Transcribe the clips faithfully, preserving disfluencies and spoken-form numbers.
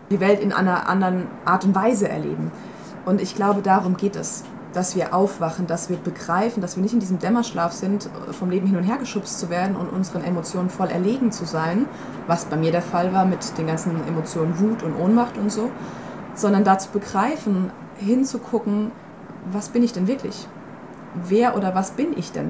die Welt in einer anderen Art und Weise erleben. Und ich glaube, darum geht es, dass wir aufwachen, dass wir begreifen, dass wir nicht in diesem Dämmerschlaf sind, vom Leben hin und her geschubst zu werden und unseren Emotionen voll erlegen zu sein, was bei mir der Fall war mit den ganzen Emotionen Wut und Ohnmacht und so, sondern da zu begreifen, hinzugucken, was bin ich denn wirklich? Wer oder was bin ich denn?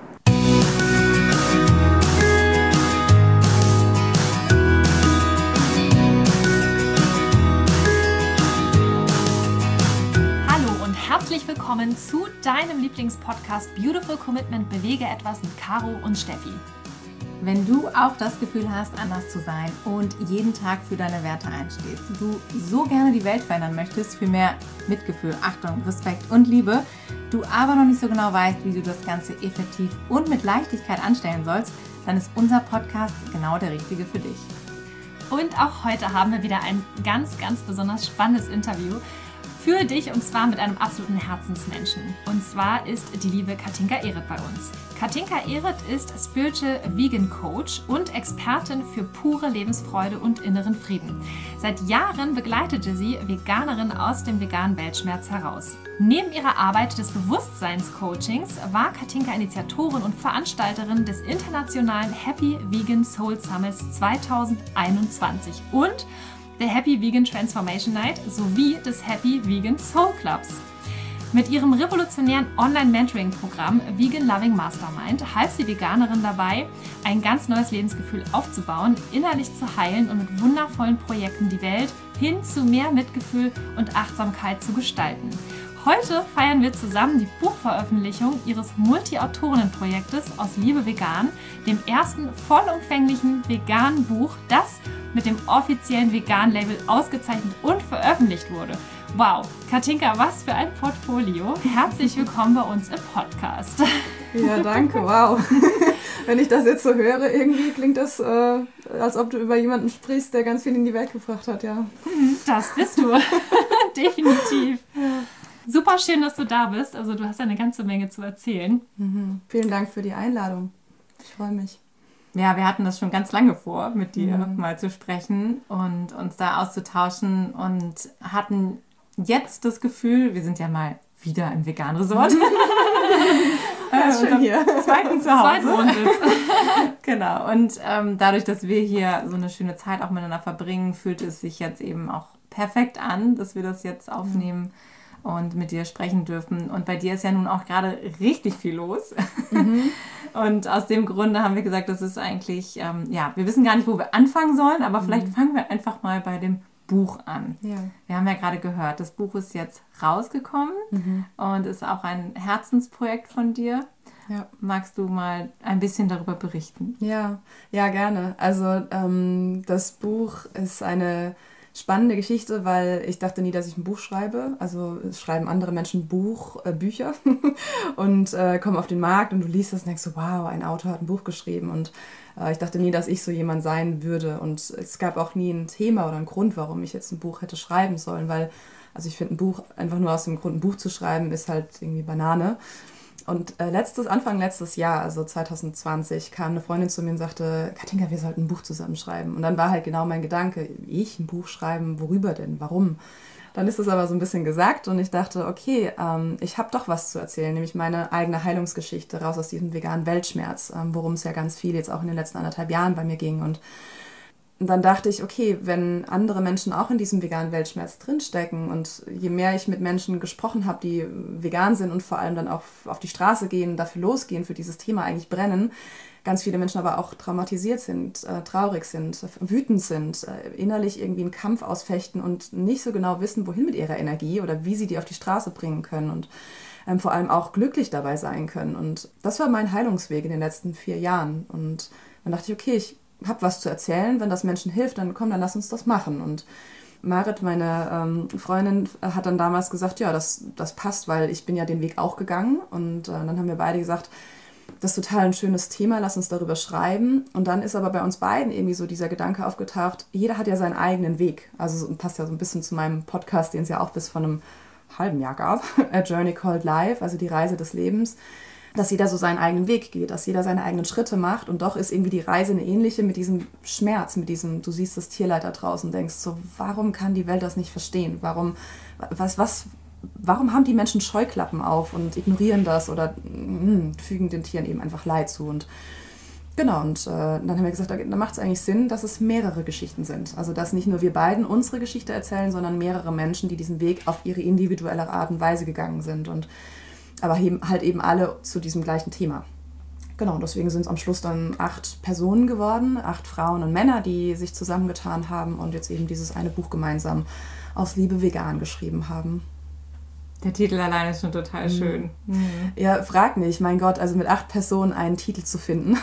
Herzlich willkommen zu deinem Lieblingspodcast Beautiful Commitment – Bewege etwas mit Caro und Steffi. Wenn du auch das Gefühl hast, anders zu sein und jeden Tag für deine Werte einstehst, du so gerne die Welt verändern möchtest für mehr Mitgefühl, Achtung, Respekt und Liebe, du aber noch nicht so genau weißt, wie du das Ganze effektiv und mit Leichtigkeit anstellen sollst, dann ist unser Podcast genau der richtige für dich. Und auch heute haben wir wieder ein ganz, ganz besonders spannendes Interview für dich, und zwar mit einem absoluten Herzensmenschen. Und zwar ist die liebe Katinka Ehret bei uns. Katinka Ehret ist Spiritual Vegan Coach und Expertin für pure Lebensfreude und inneren Frieden. Seit Jahren begleitete sie Veganerinnen aus dem veganen Weltschmerz heraus. Neben ihrer Arbeit des Bewusstseinscoachings war Katinka Initiatorin und Veranstalterin des internationalen Happy Vegan Soul Summits zweitausendeinundzwanzig und der Happy Vegan Transformation Night sowie des Happy Vegan Soul Clubs. Mit ihrem revolutionären Online-Mentoring-Programm Vegan Loving Mastermind half sie Veganerinnen dabei, ein ganz neues Lebensgefühl aufzubauen, innerlich zu heilen und mit wundervollen Projekten die Welt hin zu mehr Mitgefühl und Achtsamkeit zu gestalten. Heute feiern wir zusammen die Buchveröffentlichung ihres Multi-Autorinnen-Projektes aus Liebe Vegan, dem ersten vollumfänglichen veganen Buch, das mit dem offiziellen Vegan-Label ausgezeichnet und veröffentlicht wurde. Wow, Katinka, was für ein Portfolio. Herzlich willkommen bei uns im Podcast. Ja, danke, wow. Wenn ich das jetzt so höre, irgendwie klingt das, äh, als ob du über jemanden sprichst, der ganz viel in die Welt gebracht hat, ja. Das bist du, definitiv. Ja. Super schön, dass du da bist. Also du hast ja eine ganze Menge zu erzählen. Mhm. Vielen Dank für die Einladung. Ich freue mich. Ja, wir hatten das schon ganz lange vor, mit dir mhm. mal zu sprechen und uns da auszutauschen und hatten jetzt das Gefühl, wir sind ja mal wieder im Vegan-Resort. Ja, schön hier. Zweiten Zuhause. Genau. Und ähm, dadurch, dass wir hier so eine schöne Zeit auch miteinander verbringen, fühlt es sich jetzt eben auch perfekt an, dass wir das jetzt aufnehmen. Mhm. Und mit dir sprechen dürfen. Und bei dir ist ja nun auch gerade richtig viel los. Mhm. Und aus dem Grunde haben wir gesagt, das ist eigentlich, ähm, ja, wir wissen gar nicht, wo wir anfangen sollen, aber mhm. vielleicht fangen wir einfach mal bei dem Buch an. Ja. Wir haben ja gerade gehört, das Buch ist jetzt rausgekommen mhm. und ist auch ein Herzensprojekt von dir. Ja. Magst du mal ein bisschen darüber berichten? Ja, ja, gerne. Also ähm, das Buch ist eine spannende Geschichte, weil ich dachte nie, dass ich ein Buch schreibe. Also es schreiben andere Menschen Buch, äh, Bücher und äh, kommen auf den Markt und du liest das und denkst so, wow, ein Autor hat ein Buch geschrieben. Und äh, ich dachte nie, dass ich so jemand sein würde. Und es gab auch nie ein Thema oder einen Grund, warum ich jetzt ein Buch hätte schreiben sollen, weil, also ich finde, ein Buch, einfach nur aus dem Grund ein Buch zu schreiben, ist halt irgendwie Banane. Und äh, letztes, Anfang letztes Jahr, also zwanzig zwanzig, kam eine Freundin zu mir und sagte, Katinka, wir sollten ein Buch zusammenschreiben. Und dann war halt genau mein Gedanke, ich ein Buch schreiben, worüber denn, warum? Dann ist es aber so ein bisschen gesagt und ich dachte, okay, ähm, ich habe doch was zu erzählen, nämlich meine eigene Heilungsgeschichte raus aus diesem veganen Weltschmerz, ähm, worum es ja ganz viel jetzt auch in den letzten anderthalb Jahren bei mir ging. Und Und dann dachte ich, okay, wenn andere Menschen auch in diesem veganen Weltschmerz drinstecken und je mehr ich mit Menschen gesprochen habe, die vegan sind und vor allem dann auch auf die Straße gehen, dafür losgehen, für dieses Thema eigentlich brennen, ganz viele Menschen aber auch traumatisiert sind, äh, traurig sind, wütend sind, äh, innerlich irgendwie einen Kampf ausfechten und nicht so genau wissen, wohin mit ihrer Energie oder wie sie die auf die Straße bringen können und ähm, vor allem auch glücklich dabei sein können. Und das war mein Heilungsweg in den letzten vier Jahren. Und dann dachte ich, okay, ich habe was zu erzählen, wenn das Menschen hilft, dann komm, dann lass uns das machen. Und Marit, meine ähm, Freundin, hat dann damals gesagt, ja, das, das passt, weil ich bin ja den Weg auch gegangen. Und äh, dann haben wir beide gesagt, das ist total ein schönes Thema, lass uns darüber schreiben. Und dann ist aber bei uns beiden irgendwie so dieser Gedanke aufgetaucht, jeder hat ja seinen eigenen Weg. Also passt ja so ein bisschen zu meinem Podcast, den es ja auch bis vor einem halben Jahr gab, A Journey Called Life, also die Reise des Lebens. dass jeder so seinen eigenen Weg geht, dass jeder seine eigenen Schritte macht und doch ist irgendwie die Reise eine ähnliche mit diesem Schmerz, mit diesem, du siehst das Tierleid da draußen und denkst so, warum kann die Welt das nicht verstehen? Warum, was, was, warum haben die Menschen Scheuklappen auf und ignorieren das oder mh, fügen den Tieren eben einfach Leid zu? Und genau, und äh, dann haben wir gesagt, da, da macht es eigentlich Sinn, dass es mehrere Geschichten sind. Also dass nicht nur wir beiden unsere Geschichte erzählen, sondern mehrere Menschen, die diesen Weg auf ihre individuelle Art und Weise gegangen sind. Und aber eben, halt eben alle zu diesem gleichen Thema. Genau, deswegen sind es am Schluss dann acht Personen geworden, acht Frauen und Männer, die sich zusammengetan haben und jetzt eben dieses eine Buch gemeinsam aus Liebe vegan geschrieben haben. Der Titel allein ist schon total schön. Mhm. Ja, frag nicht, mein Gott, also mit acht Personen einen Titel zu finden.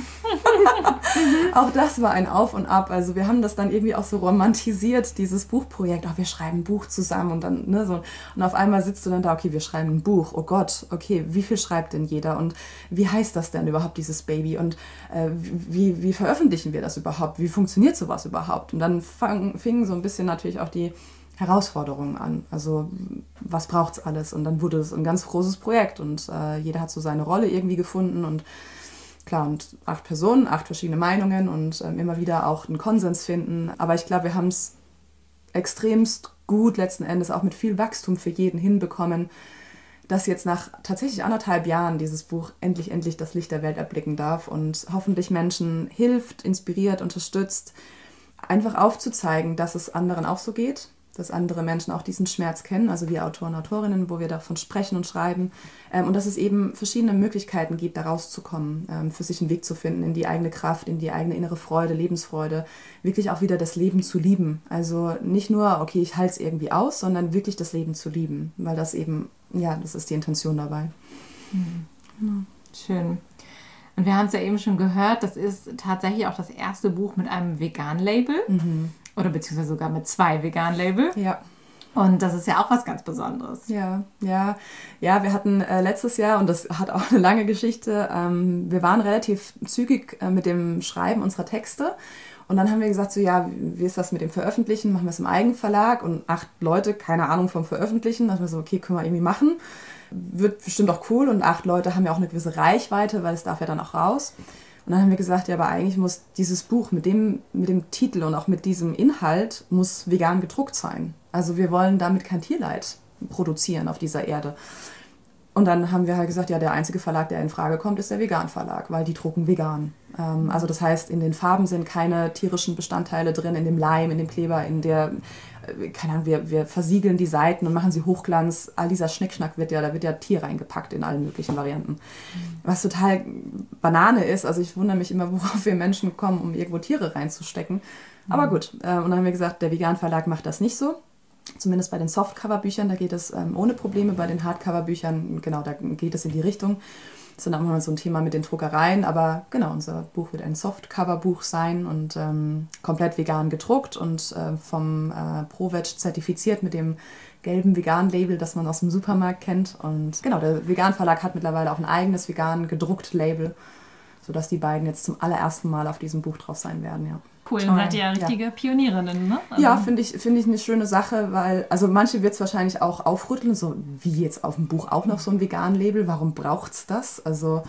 Auch das war ein Auf und Ab. Also wir haben das dann irgendwie auch so romantisiert, dieses Buchprojekt. Ach, wir schreiben ein Buch zusammen und dann, ne, so. Und auf einmal sitzt du dann da, okay, wir schreiben ein Buch. Oh Gott, okay, wie viel schreibt denn jeder? Und wie heißt das denn überhaupt, dieses Baby? Und äh, wie, wie veröffentlichen wir das überhaupt? Wie funktioniert sowas überhaupt? Und dann fang, fingen so ein bisschen natürlich auch die Herausforderungen an. Also was braucht es alles? Und dann wurde es ein ganz großes Projekt und äh, jeder hat so seine Rolle irgendwie gefunden und klar, und acht Personen, acht verschiedene Meinungen und ähm, immer wieder auch einen Konsens finden. Aber ich glaube, wir haben es extremst gut letzten Endes auch mit viel Wachstum für jeden hinbekommen, dass jetzt nach tatsächlich anderthalb Jahren dieses Buch endlich, endlich das Licht der Welt erblicken darf und hoffentlich Menschen hilft, inspiriert, unterstützt, einfach aufzuzeigen, dass es anderen auch so geht, dass andere Menschen auch diesen Schmerz kennen, also wir Autoren und Autorinnen, wo wir davon sprechen und schreiben ähm, und dass es eben verschiedene Möglichkeiten gibt, da rauszukommen, ähm, für sich einen Weg zu finden in die eigene Kraft, in die eigene innere Freude, Lebensfreude, wirklich auch wieder das Leben zu lieben. Also nicht nur, okay, ich halte es irgendwie aus, sondern wirklich das Leben zu lieben, weil das eben, ja, das ist die Intention dabei. Mhm. Genau. Schön. Und wir haben es ja eben schon gehört, das ist tatsächlich auch das erste Buch mit einem Vegan-Label. Mhm. Oder beziehungsweise sogar mit zwei Vegan-Label. Ja. Und das ist ja auch was ganz Besonderes. Ja, ja. Ja, wir hatten äh, letztes Jahr, und das hat auch eine lange Geschichte, ähm, wir waren relativ zügig äh, mit dem Schreiben unserer Texte. Und dann haben wir gesagt, so ja, wie ist das mit dem Veröffentlichen? Machen wir es im Eigenverlag? Und acht Leute, keine Ahnung vom Veröffentlichen. Da haben wir so, okay, können wir irgendwie machen. Wird bestimmt auch cool. Und acht Leute haben ja auch eine gewisse Reichweite, weil es darf ja dann auch raus. Und dann haben wir gesagt, ja, aber eigentlich muss dieses Buch mit dem, mit dem Titel und auch mit diesem Inhalt muss vegan gedruckt sein. Also wir wollen damit kein Tierleid produzieren auf dieser Erde. Und dann haben wir halt gesagt, ja, der einzige Verlag, der in Frage kommt, ist der Vegan-Verlag, weil die drucken vegan. Ähm, also das heißt, in den Farben sind keine tierischen Bestandteile drin, in dem Leim, in dem Kleber, in der, äh, keine Ahnung, wir, wir versiegeln die Seiten und machen sie Hochglanz. All dieser Schnickschnack wird ja, da wird ja Tier reingepackt in allen möglichen Varianten. Mhm. Was total Banane ist, also ich wundere mich immer, worauf wir Menschen kommen, um irgendwo Tiere reinzustecken. Mhm. Aber gut, äh, und dann haben wir gesagt, der Vegan-Verlag macht das nicht so. Zumindest bei den Softcover-Büchern, da geht es ähm, ohne Probleme. Bei den Hardcover-Büchern, genau, da geht es in die Richtung. Das ist dann auch mal so ein Thema mit den Druckereien. Aber genau, unser Buch wird ein Softcover-Buch sein und ähm, komplett vegan gedruckt und äh, vom äh, ProVeg zertifiziert mit dem gelben Vegan-Label, das man aus dem Supermarkt kennt. Und genau, der Vegan-Verlag hat mittlerweile auch ein eigenes vegan gedruckt Label, sodass die beiden jetzt zum allerersten Mal auf diesem Buch drauf sein werden, ja. Cool, dann seid ihr ja richtige ja. Pionierinnen, ne? Also ja, finde ich, find ich eine schöne Sache, weil, also manche wird es wahrscheinlich auch aufrütteln, so wie jetzt auf dem Buch auch noch so ein Vegan-Label, warum braucht es das? Also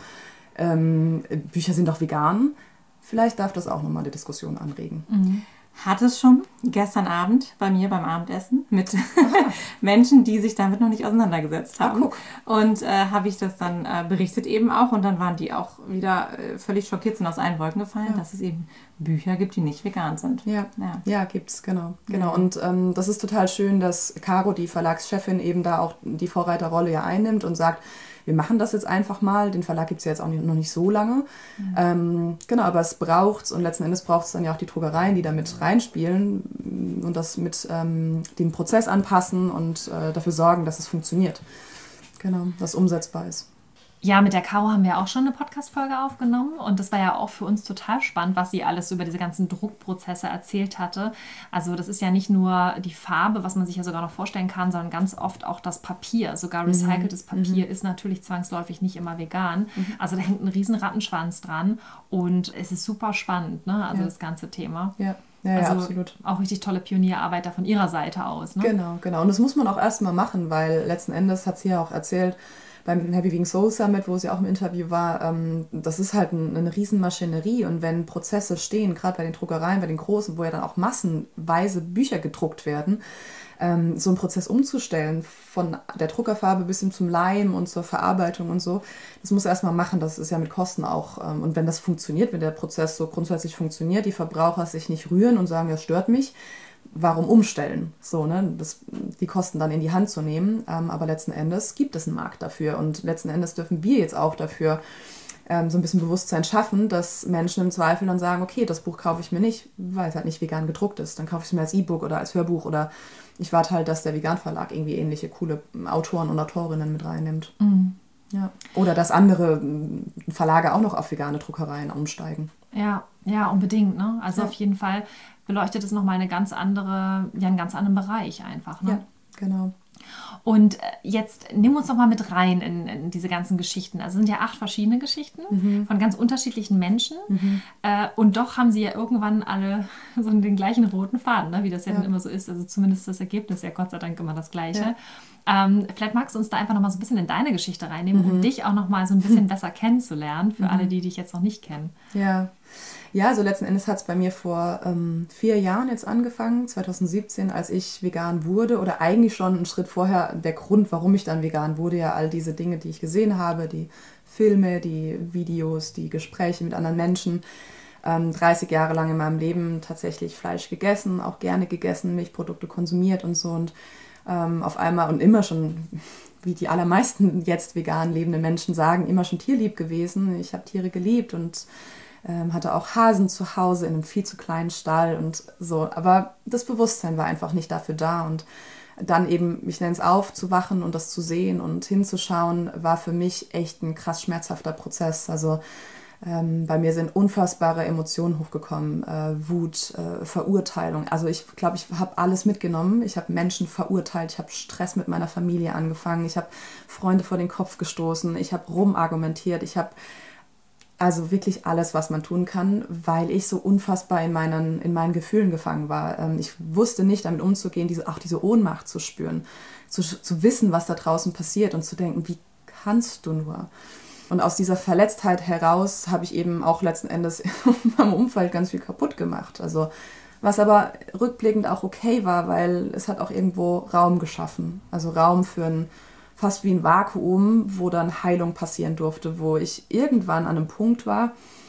ähm, Bücher sind doch vegan. Vielleicht darf das auch nochmal die Diskussion anregen. Mhm. Hat es schon gestern Abend bei mir beim Abendessen mit Menschen, die sich damit noch nicht auseinandergesetzt haben. Ah, und äh, habe ich das dann äh, berichtet eben auch und dann waren die auch wieder äh, völlig schockiert, sind aus allen Wolken gefallen, ja. dass es eben Bücher gibt, die nicht vegan sind. Ja, ja. ja gibt's, genau. genau. Ja. Und ähm, das ist total schön, dass Caro, die Verlagschefin, eben da auch die Vorreiterrolle ja einnimmt und sagt, wir machen das jetzt einfach mal. Den Verlag gibt es ja jetzt auch nicht, noch nicht so lange. Mhm. Ähm, genau, aber es braucht es und letzten Endes braucht es dann ja auch die Druckereien, die da mit reinspielen und das mit ähm, dem Prozess anpassen und äh, dafür sorgen, dass es funktioniert. Genau, dass es umsetzbar ist. Ja, mit der Caro haben wir auch schon eine Podcast-Folge aufgenommen und das war ja auch für uns total spannend, was sie alles über diese ganzen Druckprozesse erzählt hatte. Also das ist ja nicht nur die Farbe, was man sich ja sogar noch vorstellen kann, sondern ganz oft auch das Papier. Sogar recyceltes mhm. Papier mhm. ist natürlich zwangsläufig nicht immer vegan. Mhm. Also da hängt ein riesen Rattenschwanz dran und es ist super spannend, ne? Also ja. das ganze Thema. Ja. Ja, also ja, absolut. Auch richtig tolle Pionierarbeit da von ihrer Seite aus. Ne? Genau, genau. Und das muss man auch erstmal machen, weil letzten Endes hat sie ja auch erzählt, beim Happy Vegan Soul Summit, wo sie auch im Interview war, ähm, das ist halt ein, eine Riesenmaschinerie und wenn Prozesse stehen, gerade bei den Druckereien, bei den großen, wo ja dann auch massenweise Bücher gedruckt werden, ähm, so einen Prozess umzustellen, von der Druckerfarbe bis hin zum Leim und zur Verarbeitung und so, das muss er erstmal machen, das ist ja mit Kosten auch, ähm, und wenn das funktioniert, wenn der Prozess so grundsätzlich funktioniert, die Verbraucher sich nicht rühren und sagen, das stört mich, warum umstellen? So, ne? Das, die Kosten dann in die Hand zu nehmen. Ähm, aber letzten Endes gibt es einen Markt dafür. Und letzten Endes dürfen wir jetzt auch dafür ähm, so ein bisschen Bewusstsein schaffen, dass Menschen im Zweifel dann sagen, okay, das Buch kaufe ich mir nicht, weil es halt nicht vegan gedruckt ist. Dann kaufe ich es mir als E-Book oder als Hörbuch oder ich warte halt, dass der Vegan-Verlag irgendwie ähnliche coole Autoren und Autorinnen mit reinnimmt. Mhm. Ja. Oder dass andere Verlage auch noch auf vegane Druckereien umsteigen. Ja, ja, unbedingt. Ne? Also ja. auf jeden Fall beleuchtet es nochmal eine ganz andere, ja, einen ganz anderen Bereich einfach. Ne? Ja, genau. Und jetzt nimm uns doch mal mit rein in, in diese ganzen Geschichten. Also es sind ja acht verschiedene Geschichten mhm. von ganz unterschiedlichen Menschen. Mhm. Äh, und doch haben sie ja irgendwann alle so den gleichen roten Faden, ne? Wie das ja, ja dann immer so ist. Also zumindest das Ergebnis ja Gott sei Dank immer das Gleiche. Ja. Ähm, vielleicht magst du uns da einfach nochmal so ein bisschen in deine Geschichte reinnehmen, mhm. um dich auch nochmal so ein bisschen besser kennenzulernen, für mhm. alle, die dich jetzt noch nicht kennen. Ja. Ja, also letzten Endes hat es bei mir vor ähm, vier Jahren jetzt angefangen, zwanzig siebzehn, als ich vegan wurde oder eigentlich schon einen Schritt vorher der Grund, warum ich dann vegan wurde, ja all diese Dinge, die ich gesehen habe, die Filme, die Videos, die Gespräche mit anderen Menschen, ähm, dreißig Jahre lang in meinem Leben tatsächlich Fleisch gegessen, auch gerne gegessen, Milchprodukte konsumiert und so und ähm, auf einmal und immer schon, wie die allermeisten jetzt vegan lebenden Menschen sagen, immer schon tierlieb gewesen. Ich habe Tiere geliebt und Ähm, hatte auch Hasen zu Hause in einem viel zu kleinen Stall und so. Aber das Bewusstsein war einfach nicht dafür da. Und dann eben, ich nenne es aufzuwachen und das zu sehen und hinzuschauen, war für mich echt ein krass schmerzhafter Prozess. Also ähm, bei mir sind unfassbare Emotionen hochgekommen. Äh, Wut, äh, Verurteilung. Also ich glaube, ich habe alles mitgenommen. Ich habe Menschen verurteilt. Ich habe Stress mit meiner Familie angefangen. Ich habe Freunde vor den Kopf gestoßen. Ich habe rumargumentiert. Ich habe Also wirklich alles, was man tun kann, weil ich so unfassbar in meinen, in meinen Gefühlen gefangen war. Ich wusste nicht, damit umzugehen, diese, auch diese Ohnmacht zu spüren, zu, zu wissen, was da draußen passiert und zu denken, wie kannst du nur? Und aus dieser Verletztheit heraus habe ich eben auch letzten Endes in meinem Umfeld ganz viel kaputt gemacht. Also was aber rückblickend auch okay war, weil es hat auch irgendwo Raum geschaffen. Also Raum für ein fast wie ein Vakuum, wo dann Heilung passieren durfte, wo ich irgendwann an einem Punkt war,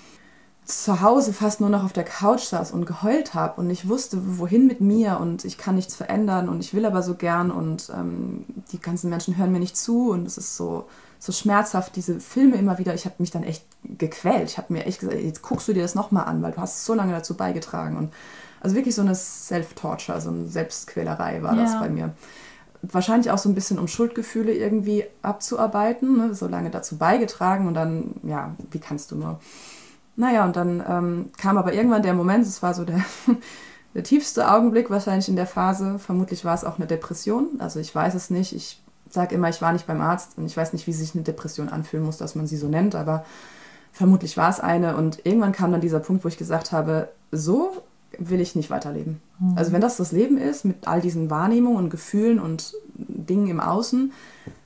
zu Hause fast nur noch auf der Couch saß und geheult habe und ich wusste, wohin mit mir und ich kann nichts verändern und ich will aber so gern und ähm, die ganzen Menschen hören mir nicht zu und es ist so, so schmerzhaft, diese Filme immer wieder, ich habe mich dann echt gequält, ich habe mir echt gesagt, jetzt guckst du dir das nochmal an, weil du hast so lange dazu beigetragen und also wirklich so eine Self-Torture, so eine Selbstquälerei war ja. das bei mir. Wahrscheinlich auch so ein bisschen, um Schuldgefühle irgendwie abzuarbeiten, ne? So lange dazu beigetragen und dann, ja, wie kannst du nur? Naja, und dann ähm, kam aber irgendwann der Moment, es war so der, der tiefste Augenblick wahrscheinlich in der Phase, vermutlich war es auch eine Depression, also ich weiß es nicht, ich sage immer, ich war nicht beim Arzt und ich weiß nicht, wie sich eine Depression anfühlen muss, dass man sie so nennt, aber vermutlich war es eine und irgendwann kam dann dieser Punkt, wo ich gesagt habe, so will ich nicht weiterleben. Mhm. Also wenn das das Leben ist, mit all diesen Wahrnehmungen und Gefühlen und Dingen im Außen,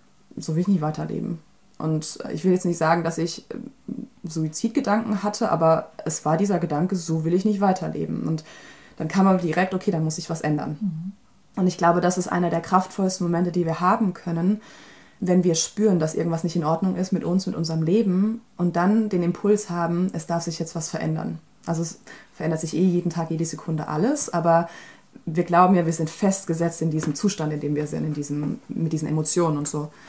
so will ich nicht weiterleben. Und ich will jetzt nicht sagen, dass ich Suizidgedanken hatte, aber es war dieser Gedanke, so will ich nicht weiterleben. Und dann kam aber direkt, okay, dann muss ich was ändern. Mhm. Und ich glaube, das ist einer der kraftvollsten Momente, die wir haben können, wenn wir spüren, dass irgendwas nicht in Ordnung ist mit uns, mit unserem Leben und dann den Impuls haben, es darf sich jetzt was verändern. Also es verändert sich eh jeden Tag, jede Sekunde alles, aber wir glauben ja, wir sind festgesetzt in diesem Zustand, in dem wir sind, in diesem, mit diesen Emotionen und so.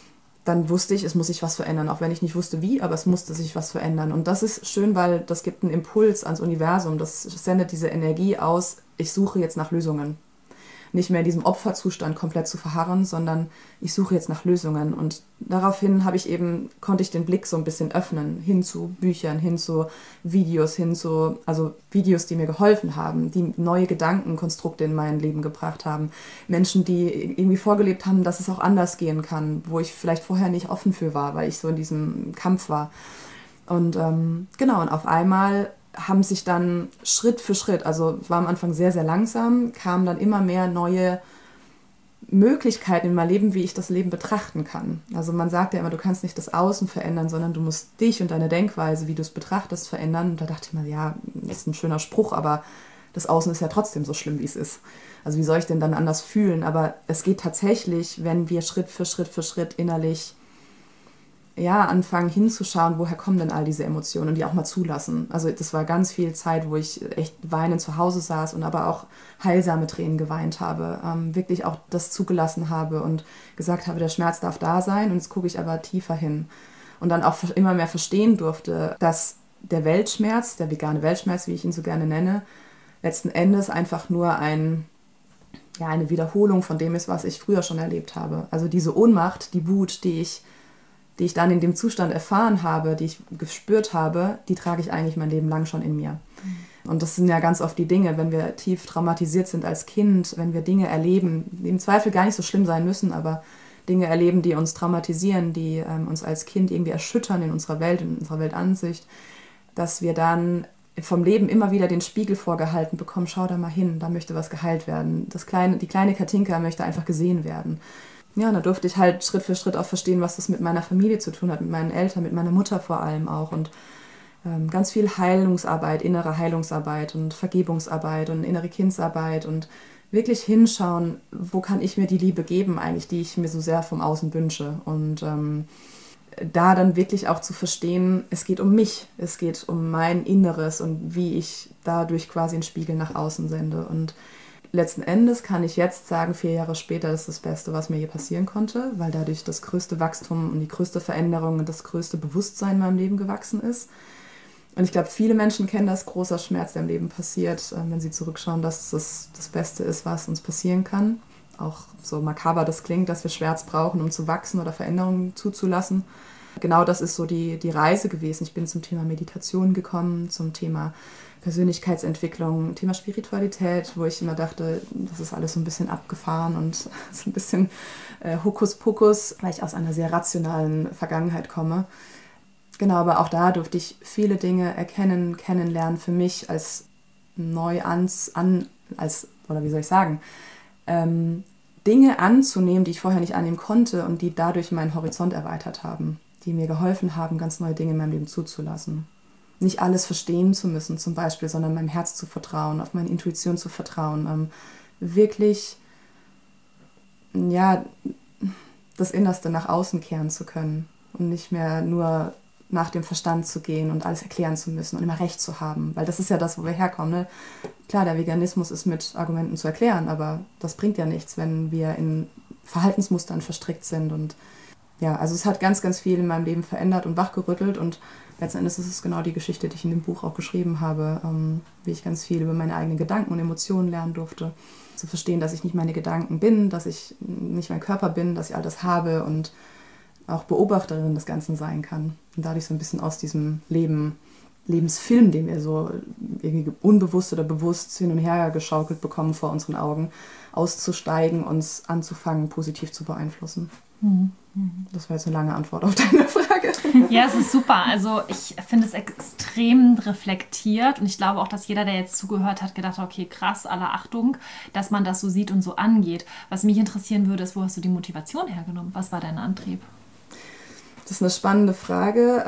Dann wusste ich, es muss sich was verändern, auch wenn ich nicht wusste wie, aber es musste sich was verändern. Und das ist schön, weil das gibt einen Impuls ans Universum, das sendet diese Energie aus, ich suche jetzt nach Lösungen. Nicht mehr in diesem Opferzustand komplett zu verharren, sondern ich suche jetzt nach Lösungen. Und daraufhin habe ich eben, konnte ich den Blick so ein bisschen öffnen, hin zu Büchern, hin zu Videos, hin zu, also Videos, die mir geholfen haben, die neue Gedankenkonstrukte in mein Leben gebracht haben. Menschen, die irgendwie vorgelebt haben, dass es auch anders gehen kann, wo ich vielleicht vorher nicht offen für war, weil ich so in diesem Kampf war. Und ähm, genau, und auf einmal haben sich dann Schritt für Schritt, also es war am Anfang sehr, sehr langsam, kamen dann immer mehr neue Möglichkeiten in meinem Leben, wie ich das Leben betrachten kann. Also man sagt ja immer, du kannst nicht das Außen verändern, sondern du musst dich und deine Denkweise, wie du es betrachtest, verändern. Und da dachte ich mir, ja, das ist ein schöner Spruch, aber das Außen ist ja trotzdem so schlimm, wie es ist. Also wie soll ich denn dann anders fühlen? Aber es geht tatsächlich, wenn wir Schritt für Schritt für Schritt innerlich ja, anfangen hinzuschauen, woher kommen denn all diese Emotionen und die auch mal zulassen. Also das war ganz viel Zeit, wo ich echt weinend zu Hause saß und aber auch heilsame Tränen geweint habe, ähm, wirklich auch das zugelassen habe und gesagt habe, der Schmerz darf da sein und jetzt gucke ich aber tiefer hin. Und dann auch immer mehr verstehen durfte, dass der Weltschmerz, der vegane Weltschmerz, wie ich ihn so gerne nenne, letzten Endes einfach nur ein, ja, eine Wiederholung von dem ist, was ich früher schon erlebt habe. Also diese Ohnmacht, die Wut, die ich die ich dann in dem Zustand erfahren habe, die ich gespürt habe, die trage ich eigentlich mein Leben lang schon in mir. Mhm. Und das sind ja ganz oft die Dinge, wenn wir tief traumatisiert sind als Kind, wenn wir Dinge erleben, die im Zweifel gar nicht so schlimm sein müssen, aber Dinge erleben, die uns traumatisieren, die ähm, uns als Kind irgendwie erschüttern in unserer Welt, in unserer Weltansicht, dass wir dann vom Leben immer wieder den Spiegel vorgehalten bekommen, schau da mal hin, da möchte was geheilt werden. Das kleine, die kleine Katinka möchte einfach gesehen werden. Ja, und da durfte ich halt Schritt für Schritt auch verstehen, was das mit meiner Familie zu tun hat, mit meinen Eltern, mit meiner Mutter vor allem auch. Und ähm, ganz viel Heilungsarbeit, innere Heilungsarbeit und Vergebungsarbeit und innere Kindsarbeit und wirklich hinschauen, wo kann ich mir die Liebe geben eigentlich, die ich mir so sehr vom Außen wünsche. Und ähm, da dann wirklich auch zu verstehen, es geht um mich, es geht um mein Inneres und wie ich dadurch quasi einen Spiegel nach außen sende. Und letzten Endes kann ich jetzt sagen, vier Jahre später ist das Beste, was mir je passieren konnte, weil dadurch das größte Wachstum und die größte Veränderung und das größte Bewusstsein in meinem Leben gewachsen ist. Und ich glaube, viele Menschen kennen das, großer Schmerz, der im Leben passiert, wenn sie zurückschauen, dass das das Beste ist, was uns passieren kann. Auch so makaber das klingt, dass wir Schmerz brauchen, um zu wachsen oder Veränderungen zuzulassen. Genau das ist so die, die Reise gewesen. Ich bin zum Thema Meditation gekommen, zum Thema Persönlichkeitsentwicklung, Thema Spiritualität, wo ich immer dachte, das ist alles so ein bisschen abgefahren und so ein bisschen äh, Hokuspokus, weil ich aus einer sehr rationalen Vergangenheit komme. Genau, aber auch da durfte ich viele Dinge erkennen, kennenlernen für mich als neu ans, an, als, oder wie soll ich sagen, ähm, Dinge anzunehmen, die ich vorher nicht annehmen konnte und die dadurch meinen Horizont erweitert haben, die mir geholfen haben, ganz neue Dinge in meinem Leben zuzulassen. Nicht alles verstehen zu müssen zum Beispiel, sondern meinem Herz zu vertrauen, auf meine Intuition zu vertrauen, ähm, wirklich ja, das Innerste nach außen kehren zu können und nicht mehr nur nach dem Verstand zu gehen und alles erklären zu müssen und immer Recht zu haben, weil das ist ja das, wo wir herkommen. Ne? Klar, der Veganismus ist mit Argumenten zu erklären, aber das bringt ja nichts, wenn wir in Verhaltensmustern verstrickt sind. Und ja, also es hat ganz, ganz viel in meinem Leben verändert und wachgerüttelt und letzten Endes ist es genau die Geschichte, die ich in dem Buch auch geschrieben habe, ähm, wie ich ganz viel über meine eigenen Gedanken und Emotionen lernen durfte. Zu verstehen, dass ich nicht meine Gedanken bin, dass ich nicht mein Körper bin, dass ich all das habe und auch Beobachterin des Ganzen sein kann. Und dadurch so ein bisschen aus diesem Leben, Lebensfilm, den wir so irgendwie unbewusst oder bewusst hin und her geschaukelt bekommen vor unseren Augen, auszusteigen, uns anzufangen, positiv zu beeinflussen. Mhm. Das war jetzt eine lange Antwort auf deine Frage. Ja, es ist super. Also ich finde es extrem reflektiert und ich glaube auch, dass jeder, der jetzt zugehört hat, gedacht hat, okay, krass, alle Achtung, dass man das so sieht und so angeht. Was mich interessieren würde, ist, wo hast du die Motivation hergenommen? Was war dein Antrieb? Das ist eine spannende Frage.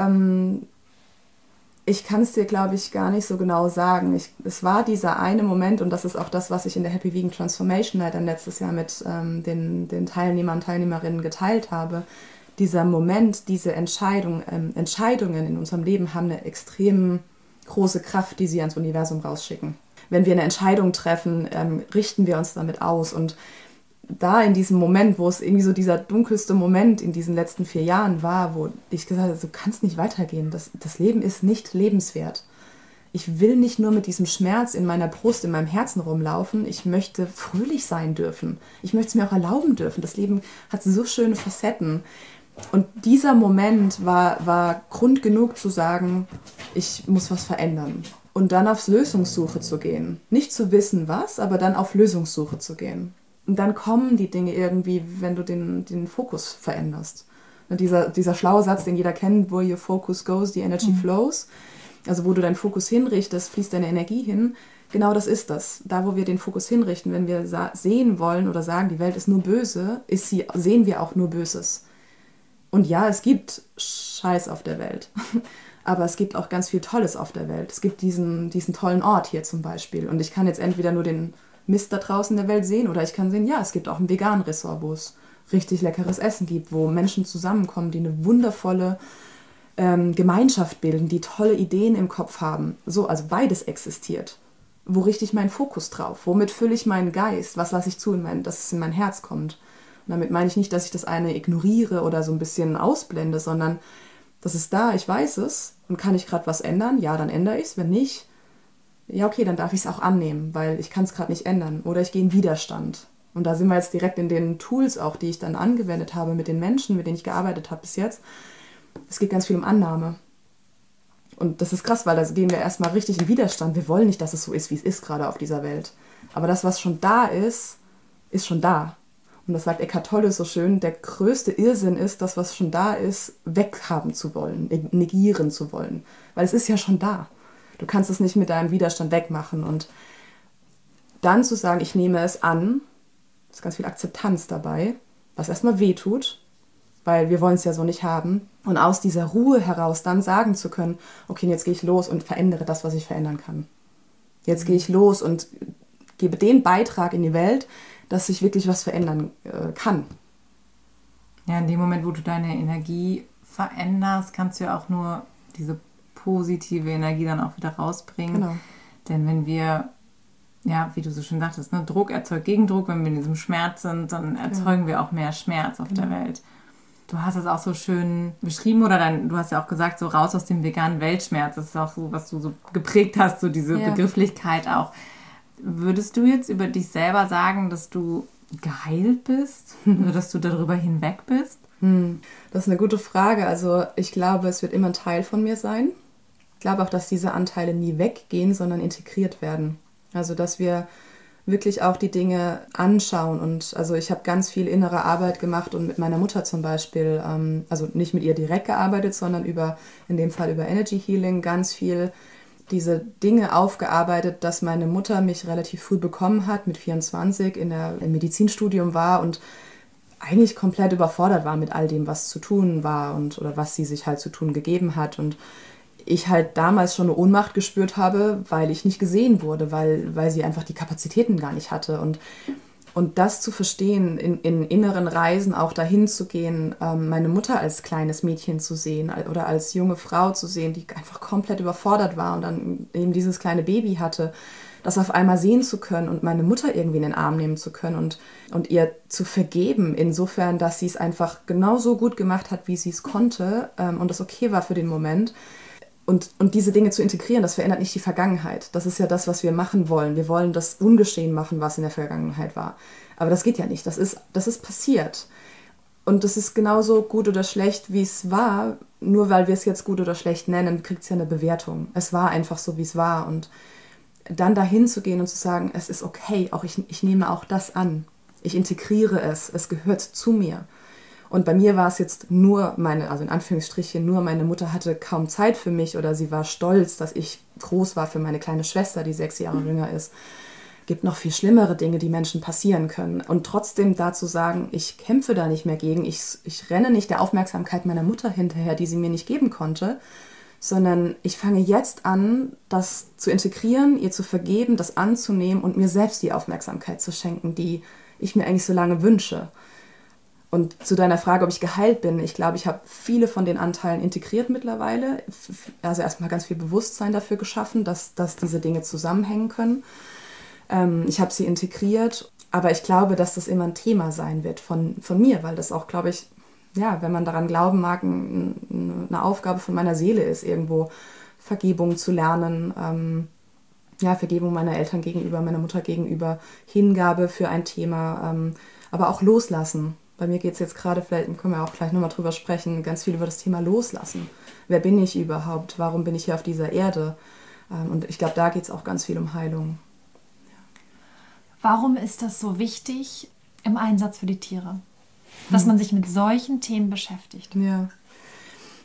Ich kann es dir, glaube ich, gar nicht so genau sagen. Ich, es war dieser eine Moment, und das ist auch das, was ich in der Happy Vegan Transformation Night dann letztes Jahr mit ähm, den, den Teilnehmern und Teilnehmerinnen geteilt habe. Dieser Moment, diese Entscheidung, ähm, Entscheidungen in unserem Leben haben eine extrem große Kraft, die sie ans Universum rausschicken. Wenn wir eine Entscheidung treffen, ähm, richten wir uns damit aus. Und da in diesem Moment, wo es irgendwie so dieser dunkelste Moment in diesen letzten vier Jahren war, wo ich gesagt habe, du kannst nicht weitergehen, das, das Leben ist nicht lebenswert. Ich will nicht nur mit diesem Schmerz in meiner Brust, in meinem Herzen rumlaufen, ich möchte fröhlich sein dürfen. Ich möchte es mir auch erlauben dürfen. Das Leben hat so schöne Facetten. Und dieser Moment war, war Grund genug zu sagen, ich muss was verändern. Und dann auf Lösungssuche zu gehen. Nicht zu wissen was, aber dann auf Lösungssuche zu gehen. Und dann kommen die Dinge irgendwie, wenn du den, den Fokus veränderst. Und dieser, dieser schlaue Satz, den jeder kennt, where your focus goes, the energy mhm. flows. Also wo du deinen Fokus hinrichtest, fließt deine Energie hin. genau das ist das. Da, wo wir den Fokus hinrichten, wenn wir sa- sehen wollen oder sagen, die Welt ist nur böse, ist sie, sehen wir auch nur Böses. Und ja, es gibt Scheiß auf der Welt, aber es gibt auch ganz viel Tolles auf der Welt. Es gibt diesen, diesen tollen Ort hier zum Beispiel. Und ich kann jetzt entweder nur den Mist da draußen in der Welt sehen oder ich kann sehen, ja, es gibt auch ein veganen Ressort, wo es richtig leckeres Essen gibt, wo Menschen zusammenkommen, die eine wundervolle ähm, Gemeinschaft bilden, die tolle Ideen im Kopf haben. So, also beides existiert. Wo richte ich meinen Fokus drauf? Womit fülle ich meinen Geist? Was lasse ich zu, in mein, dass es in mein Herz kommt? Und damit meine ich nicht, dass ich das eine ignoriere oder so ein bisschen ausblende, sondern das ist da, ich weiß es und kann ich gerade was ändern? Ja, dann ändere ich es. Wenn nicht, ja okay, dann darf ich es auch annehmen, weil ich kann es gerade nicht ändern. Oder ich gehe in Widerstand. Und da sind wir jetzt direkt in den Tools auch, die ich dann angewendet habe mit den Menschen, mit denen ich gearbeitet habe bis jetzt. Es geht ganz viel um Annahme. Und das ist krass, weil da gehen wir erstmal richtig in Widerstand. Wir wollen nicht, dass es so ist, wie es ist gerade auf dieser Welt. Aber das, was schon da ist, ist schon da. Und das sagt Eckhart Tolle so schön, der größte Irrsinn ist, das, was schon da ist, weghaben zu wollen, negieren zu wollen. Weil es ist ja schon da. Du kannst es nicht mit deinem Widerstand wegmachen. Und dann zu sagen, ich nehme es an, ist ganz viel Akzeptanz dabei, was erstmal wehtut, weil wir wollen es ja so nicht haben. Und aus dieser Ruhe heraus dann sagen zu können, okay, jetzt gehe ich los und verändere das, was ich verändern kann. Jetzt gehe ich los und gebe den Beitrag in die Welt, dass sich wirklich was verändern äh, kann. Ja, in dem Moment, wo du deine Energie veränderst, kannst du ja auch nur diese positive Energie dann auch wieder rausbringen. Genau. Denn wenn wir, ja, wie du so schön sagtest, ne, Druck erzeugt Gegendruck, wenn wir in diesem Schmerz sind, dann erzeugen ja. wir auch mehr Schmerz auf genau. der Welt. Du hast es auch so schön beschrieben oder dann, du hast ja auch gesagt, so raus aus dem veganen Weltschmerz. Das ist auch so, was du so geprägt hast, so diese ja. Begrifflichkeit auch. Würdest du jetzt über dich selber sagen, dass du geheilt bist oder dass du darüber hinweg bist? Hm. Das ist eine gute Frage. Also ich glaube, es wird immer ein Teil von mir sein. Ich glaube auch, dass diese Anteile nie weggehen, sondern integriert werden. Also dass wir wirklich auch die Dinge anschauen. Und also ich habe ganz viel innere Arbeit gemacht und mit meiner Mutter zum Beispiel, ähm, also nicht mit ihr direkt gearbeitet, sondern über, in dem Fall über Energy Healing, ganz viel diese Dinge aufgearbeitet, dass meine Mutter mich relativ früh bekommen hat, mit vierundzwanzig, in der, im Medizinstudium war und eigentlich komplett überfordert war mit all dem, was zu tun war und oder was sie sich halt zu tun gegeben hat. Und ich halt damals schon eine Ohnmacht gespürt habe, weil ich nicht gesehen wurde, weil, weil sie einfach die Kapazitäten gar nicht hatte. Und, und das zu verstehen, in, in inneren Reisen auch dahin zu gehen, ähm, meine Mutter als kleines Mädchen zu sehen oder als junge Frau zu sehen, die einfach komplett überfordert war und dann eben dieses kleine Baby hatte, das auf einmal sehen zu können und meine Mutter irgendwie in den Arm nehmen zu können und, und ihr zu vergeben, insofern, dass sie es einfach genauso gut gemacht hat, wie sie es konnte ähm, und das okay war für den Moment. Und, und diese Dinge zu integrieren, das verändert nicht die Vergangenheit. Das ist ja das, was wir machen wollen. Wir wollen das ungeschehen machen, was in der Vergangenheit war. Aber das geht ja nicht. Das ist, das ist passiert. Und das ist genauso gut oder schlecht, wie es war. Nur weil wir es jetzt gut oder schlecht nennen, kriegt es ja eine Bewertung. Es war einfach so, wie es war. Und dann dahin zu gehen und zu sagen, es ist okay, auch ich, ich nehme auch das an. Ich integriere es. Es gehört zu mir. Und bei mir war es jetzt nur meine, also in Anführungsstrichen, nur meine Mutter hatte kaum Zeit für mich oder sie war stolz, dass ich groß war für meine kleine Schwester, die sechs Jahre jünger ist. Es gibt noch viel schlimmere Dinge, die Menschen passieren können. Und trotzdem da zu sagen, ich kämpfe da nicht mehr gegen, ich, ich renne nicht der Aufmerksamkeit meiner Mutter hinterher, die sie mir nicht geben konnte, sondern ich fange jetzt an, das zu integrieren, ihr zu vergeben, das anzunehmen und mir selbst die Aufmerksamkeit zu schenken, die ich mir eigentlich so lange wünsche. Und zu deiner Frage, ob ich geheilt bin, ich glaube, ich habe viele von den Anteilen integriert mittlerweile. Also erstmal ganz viel Bewusstsein dafür geschaffen, dass, dass diese Dinge zusammenhängen können. Ähm, ich habe sie integriert, aber ich glaube, dass das immer ein Thema sein wird von, von mir, weil das auch, glaube ich, ja, wenn man daran glauben mag, ein, eine Aufgabe von meiner Seele ist, irgendwo Vergebung zu lernen, ähm, ja, Vergebung meiner Eltern gegenüber, meiner Mutter gegenüber, Hingabe für ein Thema, ähm, aber auch loslassen. Bei mir geht es jetzt gerade, vielleicht können wir auch gleich nochmal drüber sprechen, ganz viel über das Thema Loslassen. Wer bin ich überhaupt? Warum bin ich hier auf dieser Erde? Und ich glaube, da geht es auch ganz viel um Heilung. Warum ist das so wichtig im Einsatz für die Tiere? Dass hm. man sich mit solchen Themen beschäftigt? Ja.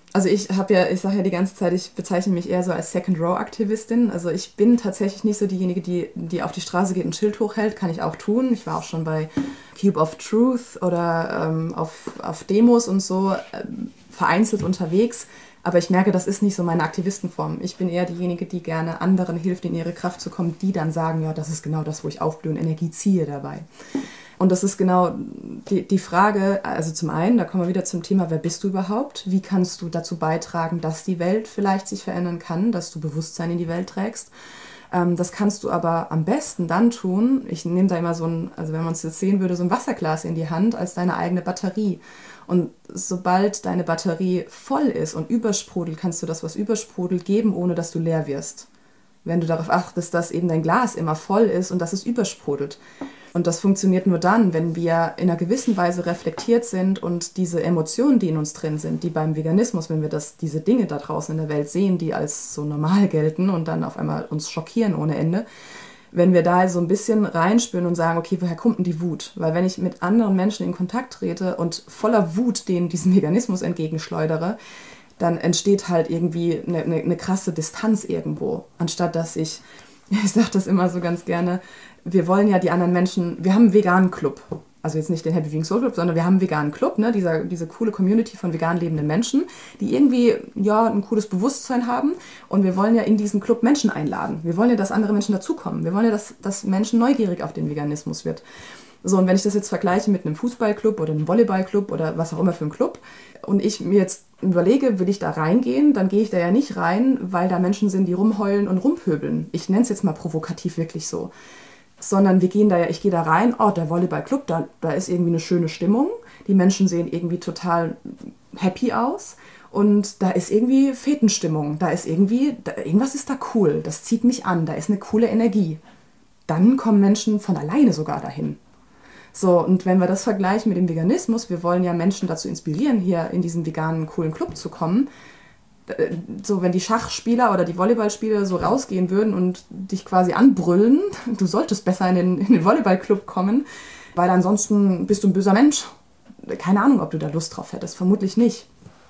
Also ich habe ja, ich sage ja die ganze Zeit, ich bezeichne mich eher so als Second-Row-Aktivistin. Also ich bin tatsächlich nicht so diejenige, die, die auf die Straße geht und ein Schild hochhält. Kann ich auch tun. Ich war auch schon bei Cube of Truth oder ähm, auf, auf Demos und so ähm, vereinzelt unterwegs. Aber ich merke, das ist nicht so meine Aktivistenform. Ich bin eher diejenige, die gerne anderen hilft, in ihre Kraft zu kommen, die dann sagen, ja, das ist genau das, wo ich aufblühe und Energie ziehe dabei. Und das ist genau die, die Frage, also zum einen, da kommen wir wieder zum Thema, wer bist du überhaupt? Wie kannst du dazu beitragen, dass die Welt vielleicht sich verändern kann, dass du Bewusstsein in die Welt trägst? Ähm, das kannst du aber am besten dann tun, ich nehme da immer so ein, also wenn man es jetzt sehen würde, so ein Wasserglas in die Hand als deine eigene Batterie. Und sobald deine Batterie voll ist und übersprudelt, kannst du das, was übersprudelt, geben, ohne dass du leer wirst. Wenn du darauf achtest, dass eben dein Glas immer voll ist und dass es übersprudelt. Und das funktioniert nur dann, wenn wir in einer gewissen Weise reflektiert sind und diese Emotionen, die in uns drin sind, die beim Veganismus, wenn wir das, diese Dinge da draußen in der Welt sehen, die als so normal gelten und dann auf einmal uns schockieren ohne Ende, wenn wir da so ein bisschen reinspüren und sagen, okay, woher kommt denn die Wut? Weil wenn ich mit anderen Menschen in Kontakt trete und voller Wut denen diesen Veganismus entgegenschleudere, dann entsteht halt irgendwie eine, eine, eine krasse Distanz irgendwo. Anstatt dass ich, ich sage das immer so ganz gerne, wir wollen ja die anderen Menschen, wir haben einen veganen Club. Also jetzt nicht den Happy Vegan Soul Club, sondern wir haben einen veganen Club, ne? Dieser, diese coole Community von vegan lebenden Menschen, die irgendwie ja ein cooles Bewusstsein haben. Und wir wollen ja in diesen Club Menschen einladen. Wir wollen ja, dass andere Menschen dazukommen. Wir wollen ja, dass, dass Menschen neugierig auf den Veganismus wird. So, und wenn ich das jetzt vergleiche mit einem Fußballclub oder einem Volleyballclub oder was auch immer für ein Club und ich mir jetzt überlege, will ich da reingehen, dann gehe ich da ja nicht rein, weil da Menschen sind, die rumheulen und rumpöbeln. Ich nenne es jetzt mal provokativ wirklich so. Sondern wir gehen da ja, ich gehe da rein, oh, der Volleyballclub, da, da ist irgendwie eine schöne Stimmung. Die Menschen sehen irgendwie total happy aus und da ist irgendwie Fetenstimmung. Da ist irgendwie, da, irgendwas ist da cool, das zieht mich an, da ist eine coole Energie. Dann kommen Menschen von alleine sogar dahin. So, und wenn wir das vergleichen mit dem Veganismus, wir wollen ja Menschen dazu inspirieren, hier in diesen veganen, coolen Club zu kommen. So, wenn die Schachspieler oder die Volleyballspieler so rausgehen würden und dich quasi anbrüllen, du solltest besser in den, in den Volleyballclub kommen, weil ansonsten bist du ein böser Mensch. Keine Ahnung, ob du da Lust drauf hättest, vermutlich nicht.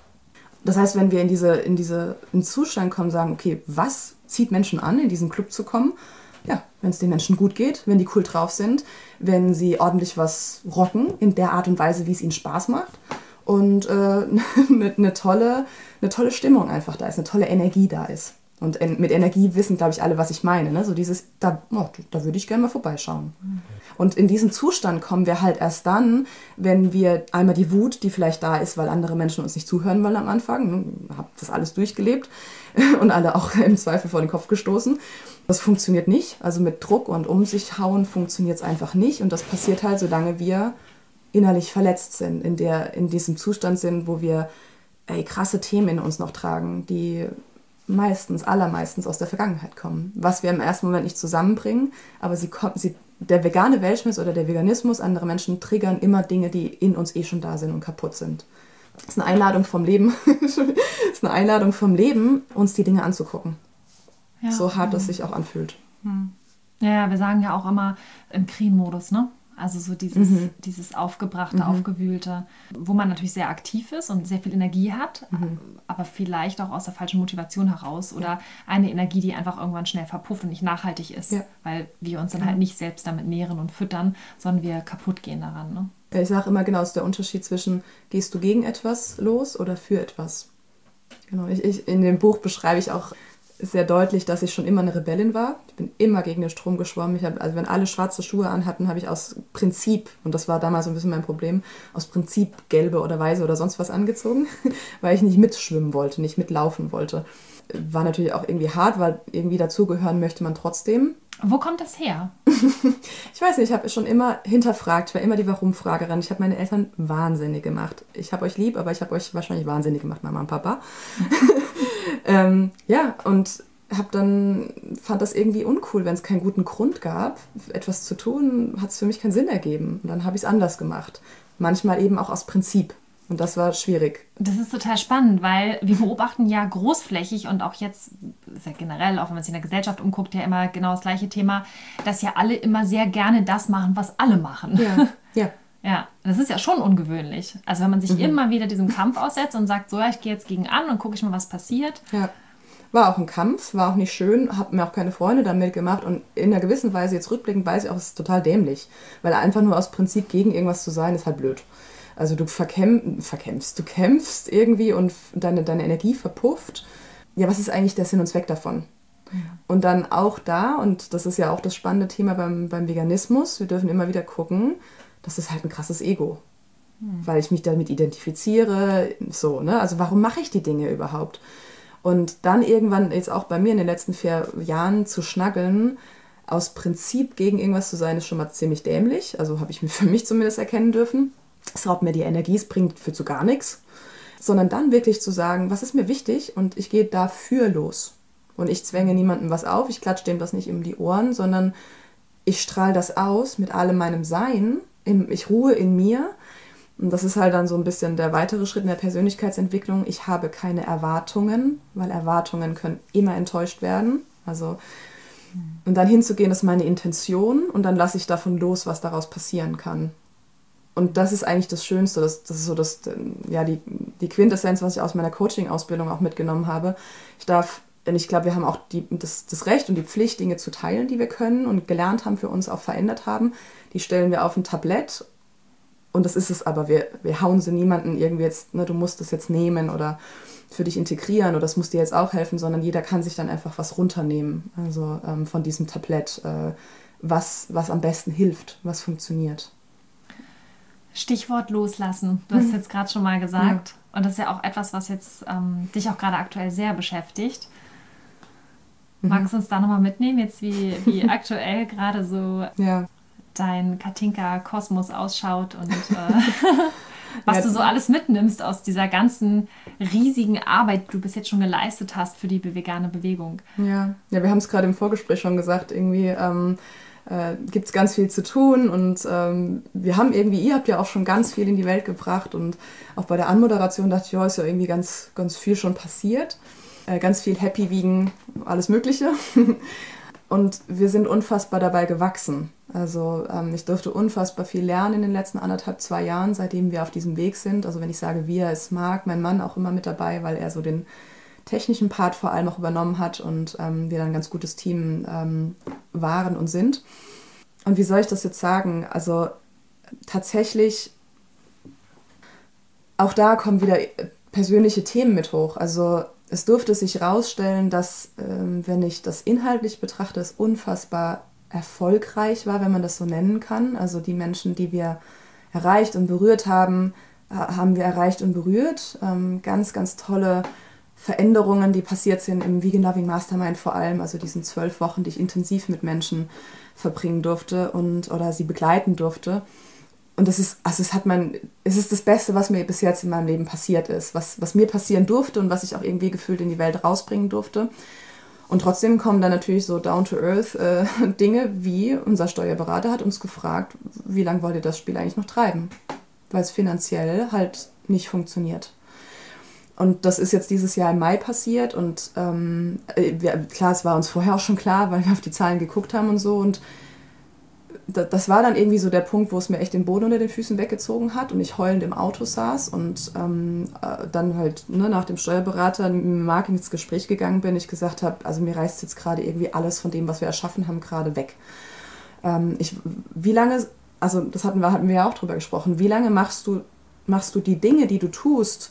Das heißt, wenn wir in diese, in diese, in Zustand kommen, sagen, okay, was zieht Menschen an, in diesen Club zu kommen? Ja, wenn es den Menschen gut geht, wenn die cool drauf sind, wenn sie ordentlich was rocken, in der Art und Weise, wie es ihnen Spaß macht und äh, eine, eine, tolle, eine tolle Stimmung einfach da ist, eine tolle Energie da ist. Und en- mit Energie wissen, glaube ich, alle, was ich meine. Ne? So dieses, da, oh, da würde ich gerne mal vorbeischauen. Mhm. Und in diesen Zustand kommen wir halt erst dann, wenn wir einmal die Wut, die vielleicht da ist, weil andere Menschen uns nicht zuhören wollen am Anfang, ne? Hab das alles durchgelebt und alle auch im Zweifel vor den Kopf gestoßen. Das funktioniert nicht. Also mit Druck und um sich hauen funktioniert es einfach nicht. Und das passiert halt, solange wir innerlich verletzt sind, in, der, in diesem Zustand sind, wo wir ey, krasse Themen in uns noch tragen, die meistens, allermeistens aus der Vergangenheit kommen. Was wir im ersten Moment nicht zusammenbringen, aber sie kommen, sie, der vegane Weltschmerz oder der Veganismus, andere Menschen triggern immer Dinge, die in uns eh schon da sind und kaputt sind. Das ist eine Einladung vom Leben, das ist eine Einladung vom Leben, uns die Dinge anzugucken. Ja. So hart es sich auch anfühlt. Hm. Ja, wir sagen ja auch immer im Krisenmodus, ne? Also so dieses, mhm. dieses aufgebrachte, mhm. aufgewühlte, wo man natürlich sehr aktiv ist und sehr viel Energie hat, mhm. aber vielleicht auch aus der falschen Motivation heraus oder eine Energie, die einfach irgendwann schnell verpufft und nicht nachhaltig ist, ja. weil wir uns dann ja. halt nicht selbst damit nähren und füttern, sondern wir kaputt gehen daran. Ne? Ich sage immer genau, es ist der Unterschied zwischen, gehst du gegen etwas los oder für etwas. Genau, ich, ich, in dem Buch beschreibe ich auch sehr deutlich, dass ich schon immer eine Rebellin war. Ich bin immer gegen den Strom geschwommen. Ich hab, also wenn alle schwarze Schuhe anhatten, habe ich aus Prinzip, und das war damals so ein bisschen mein Problem, aus Prinzip gelbe oder weiße oder sonst was angezogen, weil ich nicht mitschwimmen wollte, nicht mitlaufen wollte. War natürlich auch irgendwie hart, weil irgendwie dazugehören möchte man trotzdem. Wo kommt das her? Ich weiß nicht, ich habe schon immer hinterfragt, ich war immer die Warum-Fragerin. Ich habe meine Eltern wahnsinnig gemacht. Ich habe euch lieb, aber ich habe euch wahrscheinlich wahnsinnig gemacht, Mama und Papa. ähm, ja, und hab dann, fand das irgendwie uncool, wenn es keinen guten Grund gab, etwas zu tun, hat es für mich keinen Sinn ergeben. Und dann habe ich es anders gemacht. Manchmal eben auch aus Prinzip. Und das war schwierig. Das ist total spannend, weil wir beobachten ja großflächig und auch jetzt, ist ja generell, auch wenn man sich in der Gesellschaft umguckt, ja immer genau das gleiche Thema, dass ja alle immer sehr gerne das machen, was alle machen. Ja, ja. Ja, das ist ja schon ungewöhnlich. Also wenn man sich Mhm. immer wieder diesem Kampf aussetzt und sagt, so, ja, ich gehe jetzt gegen an und gucke ich mal, was passiert. Ja. War auch ein Kampf, war auch nicht schön, habe mir auch keine Freunde damit gemacht und in einer gewissen Weise, jetzt rückblickend weiß ich auch, es ist total dämlich, weil einfach nur aus Prinzip gegen irgendwas zu sein, ist halt blöd. Also du verkämp- verkämpfst, du kämpfst irgendwie und deine, deine Energie verpufft. Ja, was ist eigentlich der Sinn und Zweck davon? Mhm. Und dann auch da, und das ist ja auch das spannende Thema beim, beim Veganismus, wir dürfen immer wieder gucken, das ist halt ein krasses Ego. Mhm. Weil ich mich damit identifiziere, so, ne? Also warum mache ich die Dinge überhaupt? Und dann irgendwann, jetzt auch bei mir in den letzten vier Jahren zu schnaggeln, aus Prinzip gegen irgendwas zu sein, ist schon mal ziemlich dämlich. Also habe ich mir für mich zumindest erkennen dürfen. Es raubt mir die Energie, es bringt für zu gar nichts. Sondern dann wirklich zu sagen, was ist mir wichtig und ich gehe dafür los. Und ich zwänge niemandem was auf, ich klatsche dem das nicht um die Ohren, sondern ich strahle das aus mit allem meinem Sein. Ich ruhe in mir. Und das ist halt dann so ein bisschen der weitere Schritt in der Persönlichkeitsentwicklung. Ich habe keine Erwartungen, weil Erwartungen können immer enttäuscht werden. Also, und dann hinzugehen, das ist meine Intention und dann lasse ich davon los, was daraus passieren kann. Und das ist eigentlich das Schönste, das, das ist so das, ja, die, die Quintessenz, was ich aus meiner Coaching-Ausbildung auch mitgenommen habe. Ich darf, denn ich glaube, wir haben auch die, das, das Recht und die Pflicht, Dinge zu teilen, die wir können und gelernt haben, für uns auch verändert haben. Die stellen wir auf ein Tablett und das ist es aber. Wir, wir hauen sie niemanden irgendwie jetzt, ne, du musst das jetzt nehmen oder für dich integrieren oder das muss dir jetzt auch helfen, sondern jeder kann sich dann einfach was runternehmen, also ähm, von diesem Tablett, äh, was, was am besten hilft, was funktioniert. Stichwort loslassen. Du hast es jetzt gerade schon mal gesagt. Ja. Und das ist ja auch etwas, was jetzt ähm, dich auch gerade aktuell sehr beschäftigt. Mhm. Magst du uns da nochmal mitnehmen, jetzt wie, wie aktuell gerade so ja. dein Katinka-Kosmos ausschaut und äh, was ja, du so alles mitnimmst aus dieser ganzen riesigen Arbeit, die du bis jetzt schon geleistet hast für die vegane Bewegung? Ja, ja, wir haben es gerade im Vorgespräch schon gesagt, irgendwie ähm, äh, gibt es ganz viel zu tun und ähm, wir haben irgendwie, ihr habt ja auch schon ganz viel in die Welt gebracht und auch bei der Anmoderation dachte ich, ja, ist ja irgendwie ganz, ganz viel schon passiert. Äh, ganz viel Happy wiegen, alles Mögliche. Und wir sind unfassbar dabei gewachsen. Also ähm, ich durfte unfassbar viel lernen in den letzten anderthalb, zwei Jahren, seitdem wir auf diesem Weg sind. Also wenn ich sage wir, ist Marc, mein Mann, auch immer mit dabei, weil er so den technischen Part vor allem auch übernommen hat und ähm, wir dann ein ganz gutes Team ähm, waren und sind. Und wie soll ich das jetzt sagen? Also tatsächlich, auch da kommen wieder persönliche Themen mit hoch. Also es durfte sich herausstellen, dass, ähm, wenn ich das inhaltlich betrachte, es unfassbar erfolgreich war, wenn man das so nennen kann. Also die Menschen, die wir erreicht und berührt haben, haben wir erreicht und berührt. Ähm, ganz, ganz tolle Veränderungen, die passiert sind im Vegan Loving Mastermind vor allem, also diesen zwölf Wochen, die ich intensiv mit Menschen verbringen durfte und oder sie begleiten durfte. Und das ist, also es hat mein, es ist das Beste, was mir bis jetzt in meinem Leben passiert ist, was, was mir passieren durfte und was ich auch irgendwie gefühlt in die Welt rausbringen durfte. Und trotzdem kommen dann natürlich so down-to-earth äh, Dinge wie, unser Steuerberater hat uns gefragt, wie lange wollt ihr das Spiel eigentlich noch treiben? Weil es finanziell halt nicht funktioniert. Und das ist jetzt dieses Jahr im Mai passiert und ähm, wir, klar, es war uns vorher auch schon klar, weil wir auf die Zahlen geguckt haben und so und das war dann irgendwie so der Punkt, wo es mir echt den Boden unter den Füßen weggezogen hat und ich heulend im Auto saß und ähm, dann halt ne, nach dem Steuerberater mit Marc ins Gespräch gegangen bin, ich gesagt habe, also mir reißt jetzt gerade irgendwie alles von dem, was wir erschaffen haben, gerade weg. Ähm, ich, wie lange, also das hatten wir, hatten wir ja auch drüber gesprochen, wie lange machst du, machst du die Dinge, die du tust,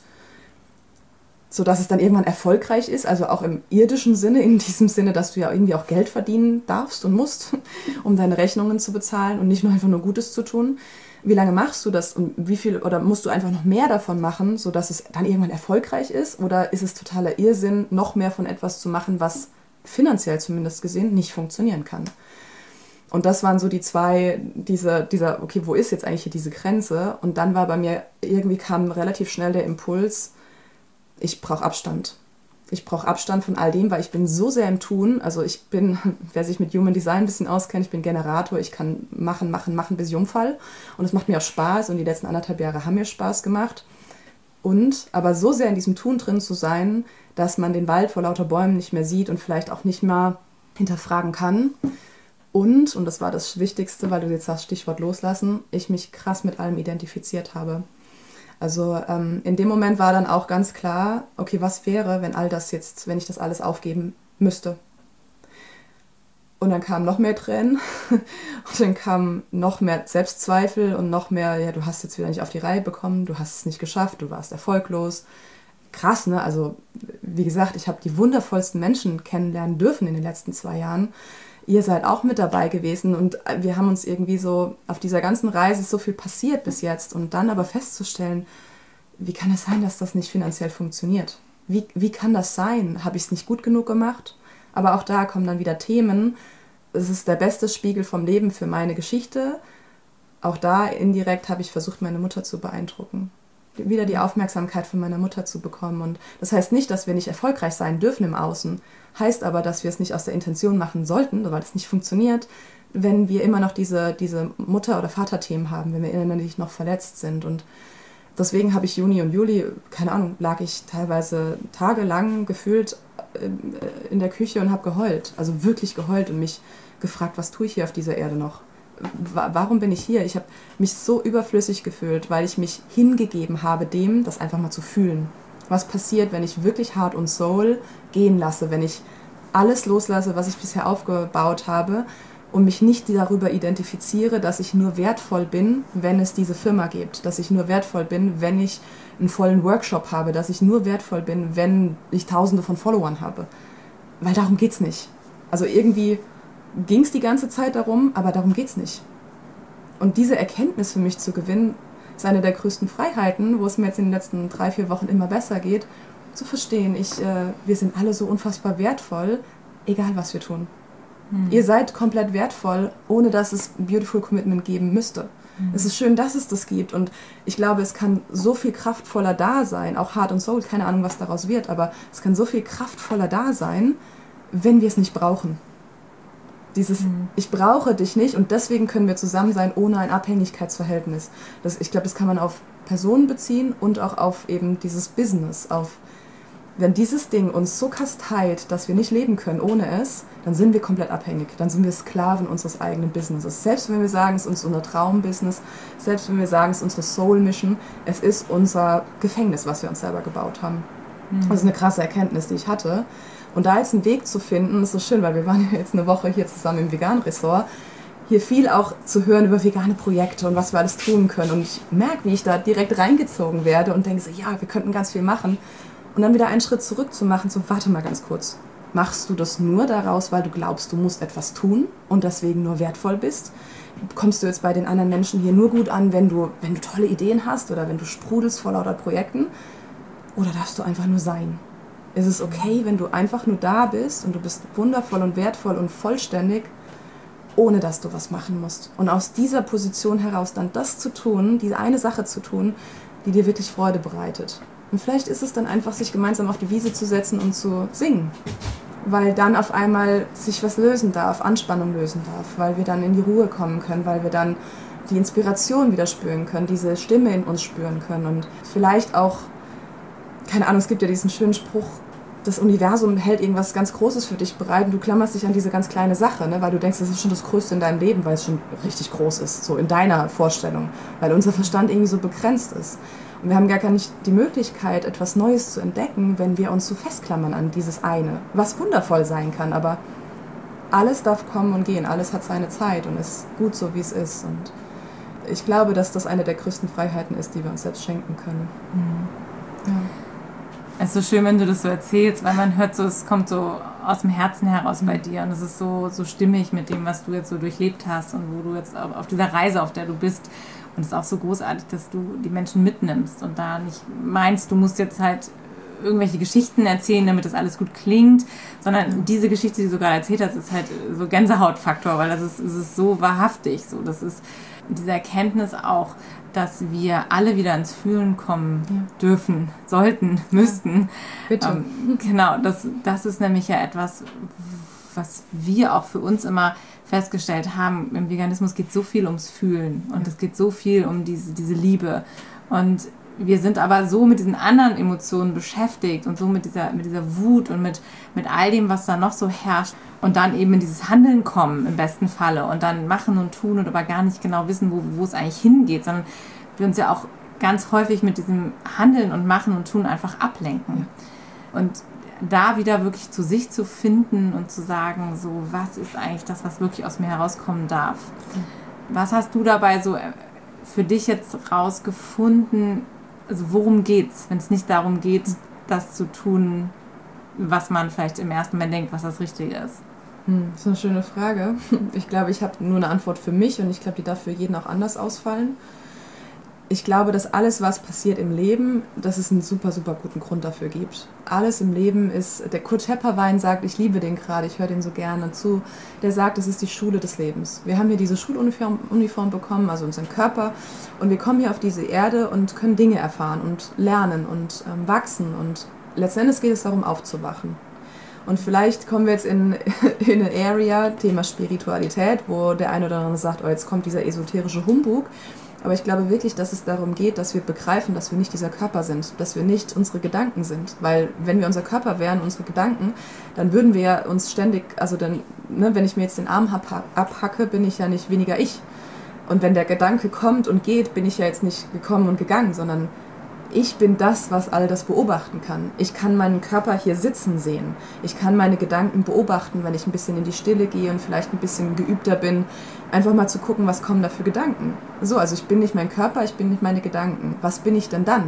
sodass es dann irgendwann erfolgreich ist, also auch im irdischen Sinne, in diesem Sinne, dass du ja irgendwie auch Geld verdienen darfst und musst, um deine Rechnungen zu bezahlen und nicht nur einfach nur Gutes zu tun. Wie lange machst du das und wie viel, oder musst du einfach noch mehr davon machen, sodass es dann irgendwann erfolgreich ist? Oder ist es totaler Irrsinn, noch mehr von etwas zu machen, was finanziell zumindest gesehen nicht funktionieren kann? Und das waren so die zwei, diese, dieser, okay, wo ist jetzt eigentlich hier diese Grenze? Und dann war bei mir, irgendwie kam relativ schnell der Impuls, ich brauche Abstand. Ich brauche Abstand von all dem, weil ich bin so sehr im Tun. Also ich bin, wer sich mit Human Design ein bisschen auskennt, ich bin Generator. Ich kann machen, machen, machen bis ich umfall. Und es macht mir auch Spaß. Und die letzten anderthalb Jahre haben mir Spaß gemacht. Und aber so sehr in diesem Tun drin zu sein, dass man den Wald vor lauter Bäumen nicht mehr sieht und vielleicht auch nicht mal hinterfragen kann, Und, und das war das Wichtigste, weil du jetzt sagst, Stichwort loslassen, ich mich krass mit allem identifiziert habe. Also ähm, in dem Moment war dann auch ganz klar, okay, was wäre, wenn all das jetzt, wenn ich das alles aufgeben müsste? Und dann kamen noch mehr Tränen und dann kamen noch mehr Selbstzweifel und noch mehr, ja, du hast jetzt wieder nicht auf die Reihe bekommen, du hast es nicht geschafft, du warst erfolglos. Krass, ne? Also wie gesagt, ich habe die wundervollsten Menschen kennenlernen dürfen in den letzten zwei Jahren. Ihr seid auch mit dabei gewesen und wir haben uns irgendwie so, auf dieser ganzen Reise ist so viel passiert bis jetzt und dann aber festzustellen, wie kann es sein, dass das nicht finanziell funktioniert? Wie, wie kann das sein? Habe ich es nicht gut genug gemacht? Aber auch da kommen dann wieder Themen. Es ist der beste Spiegel vom Leben für meine Geschichte. Auch da indirekt habe ich versucht, meine Mutter zu beeindrucken. Wieder die Aufmerksamkeit von meiner Mutter zu bekommen. Und das heißt nicht, dass wir nicht erfolgreich sein dürfen im Außen. Heißt aber, dass wir es nicht aus der Intention machen sollten, weil es nicht funktioniert, wenn wir immer noch diese, diese Mutter- oder Vaterthemen haben, wenn wir innerlich noch verletzt sind. Und deswegen habe ich Juni und Juli, keine Ahnung, lag ich teilweise tagelang gefühlt in der Küche und habe geheult. Also wirklich geheult und mich gefragt, was tue ich hier auf dieser Erde noch? Warum bin ich hier? Ich habe mich so überflüssig gefühlt, weil ich mich hingegeben habe, dem das einfach mal zu fühlen. Was passiert, wenn ich wirklich Heart und Soul gehen lasse, wenn ich alles loslasse, was ich bisher aufgebaut habe und mich nicht darüber identifiziere, dass ich nur wertvoll bin, wenn es diese Firma gibt, dass ich nur wertvoll bin, wenn ich einen vollen Workshop habe, dass ich nur wertvoll bin, wenn ich Tausende von Followern habe. Weil darum geht's nicht. Also irgendwie ging es die ganze Zeit darum, aber darum geht's nicht. Und diese Erkenntnis für mich zu gewinnen, ist eine der größten Freiheiten, wo es mir jetzt in den letzten drei, vier Wochen immer besser geht, zu verstehen, ich, äh, wir sind alle so unfassbar wertvoll, egal was wir tun. Hm. Ihr seid komplett wertvoll, ohne dass es ein Beautiful Commitment geben müsste. Hm. Es ist schön, dass es das gibt und ich glaube, es kann so viel kraftvoller da sein, auch Heart und Soul, keine Ahnung, was daraus wird, aber es kann so viel kraftvoller da sein, wenn wir es nicht brauchen. Dieses, mhm. ich brauche dich nicht und deswegen können wir zusammen sein ohne ein Abhängigkeitsverhältnis. Das, ich glaube, das kann man auf Personen beziehen und auch auf eben dieses Business. Auf, wenn dieses Ding uns so kasteit, dass wir nicht leben können ohne es, dann sind wir komplett abhängig. Dann sind wir Sklaven unseres eigenen Businesses. Selbst wenn wir sagen, es ist unser Traumbusiness, selbst wenn wir sagen, es ist unsere Soul-Mission, es ist unser Gefängnis, was wir uns selber gebaut haben. Mhm. Das ist eine krasse Erkenntnis, die ich hatte. Und da jetzt einen Weg zu finden, ist so schön, weil wir waren ja jetzt eine Woche hier zusammen im Vegan-Ressort, hier viel auch zu hören über vegane Projekte und was wir alles tun können. Und ich merke, wie ich da direkt reingezogen werde und denke so, ja, wir könnten ganz viel machen. Und dann wieder einen Schritt zurück zu machen, so, warte mal ganz kurz. Machst du das nur daraus, weil du glaubst, du musst etwas tun und deswegen nur wertvoll bist? Kommst du jetzt bei den anderen Menschen hier nur gut an, wenn du, wenn du tolle Ideen hast oder wenn du sprudelst vor lauter Projekten? Oder darfst du einfach nur sein? Es ist okay, wenn du einfach nur da bist und du bist wundervoll und wertvoll und vollständig, ohne dass du was machen musst. Und aus dieser Position heraus dann das zu tun, diese eine Sache zu tun, die dir wirklich Freude bereitet. Und vielleicht ist es dann einfach, sich gemeinsam auf die Wiese zu setzen und zu singen. Weil dann auf einmal sich was lösen darf, Anspannung lösen darf, weil wir dann in die Ruhe kommen können, weil wir dann die Inspiration wieder spüren können, diese Stimme in uns spüren können und vielleicht auch, keine Ahnung, es gibt ja diesen schönen Spruch, das Universum hält irgendwas ganz Großes für dich bereit und du klammerst dich an diese ganz kleine Sache, ne? Weil du denkst, das ist schon das Größte in deinem Leben, weil es schon richtig groß ist, so in deiner Vorstellung, weil unser Verstand irgendwie so begrenzt ist. Und wir haben gar nicht die Möglichkeit, etwas Neues zu entdecken, wenn wir uns so festklammern an dieses eine, was wundervoll sein kann, aber alles darf kommen und gehen, alles hat seine Zeit und ist gut so, wie es ist. Und ich glaube, dass das eine der größten Freiheiten ist, die wir uns selbst schenken können. Mhm. Ja. Es ist so schön, wenn du das so erzählst, weil man hört so, es kommt so aus dem Herzen heraus bei dir und es ist so, so stimmig mit dem, was du jetzt so durchlebt hast und wo du jetzt auf dieser Reise, auf der du bist. Und es ist auch so großartig, dass du die Menschen mitnimmst und da nicht meinst, du musst jetzt halt irgendwelche Geschichten erzählen, damit das alles gut klingt, sondern diese Geschichte, die du gerade erzählt hast, ist halt so Gänsehautfaktor, weil das ist, es ist so wahrhaftig. So. Das ist diese Erkenntnis auch, dass wir alle wieder ins Fühlen kommen ja. dürfen, sollten, müssten. Ja, bitte. Ähm, genau, das, das ist nämlich ja etwas, was wir auch für uns immer festgestellt haben. Im Veganismus geht so viel ums Fühlen und ja. es geht so viel um diese, diese Liebe. Und wir sind aber so mit diesen anderen Emotionen beschäftigt und so mit dieser, mit dieser Wut und mit, mit all dem, was da noch so herrscht und dann eben in dieses Handeln kommen im besten Falle und dann machen und tun und aber gar nicht genau wissen, wo, wo es eigentlich hingeht, sondern wir uns ja auch ganz häufig mit diesem Handeln und Machen und Tun einfach ablenken. Und da wieder wirklich zu sich zu finden und zu sagen, so, was ist eigentlich das, was wirklich aus mir herauskommen darf? Was hast du dabei so für dich jetzt rausgefunden? Also worum geht's, wenn es nicht darum geht, das zu tun, was man vielleicht im ersten Moment denkt, was das Richtige ist? Hm, das ist eine schöne Frage. Ich glaube, ich habe nur eine Antwort für mich und ich glaube, die darf für jeden auch anders ausfallen. Ich glaube, dass alles, was passiert im Leben, dass es einen super, super guten Grund dafür gibt. Alles im Leben ist, der Kurt Schepperwein sagt, ich liebe den gerade, ich höre den so gerne zu, der sagt, es ist die Schule des Lebens. Wir haben hier diese Schuluniform Uniform bekommen, also unseren Körper, und wir kommen hier auf diese Erde und können Dinge erfahren und lernen und ähm, wachsen und letztendlich geht es darum, aufzuwachen. Und vielleicht kommen wir jetzt in, in eine Area, Thema Spiritualität, wo der eine oder andere sagt, oh, jetzt kommt dieser esoterische Humbug. Aber ich glaube wirklich, dass es darum geht, dass wir begreifen, dass wir nicht dieser Körper sind, dass wir nicht unsere Gedanken sind. Weil wenn wir unser Körper wären, unsere Gedanken, dann würden wir uns ständig, also dann, ne, wenn ich mir jetzt den Arm abhacke, bin ich ja nicht weniger ich. Und wenn der Gedanke kommt und geht, bin ich ja jetzt nicht gekommen und gegangen, sondern ich bin das, was all das beobachten kann. Ich kann meinen Körper hier sitzen sehen. Ich kann meine Gedanken beobachten, wenn ich ein bisschen in die Stille gehe und vielleicht ein bisschen geübter bin, einfach mal zu gucken, was kommen da für Gedanken. So, also ich bin nicht mein Körper, ich bin nicht meine Gedanken. Was bin ich denn dann?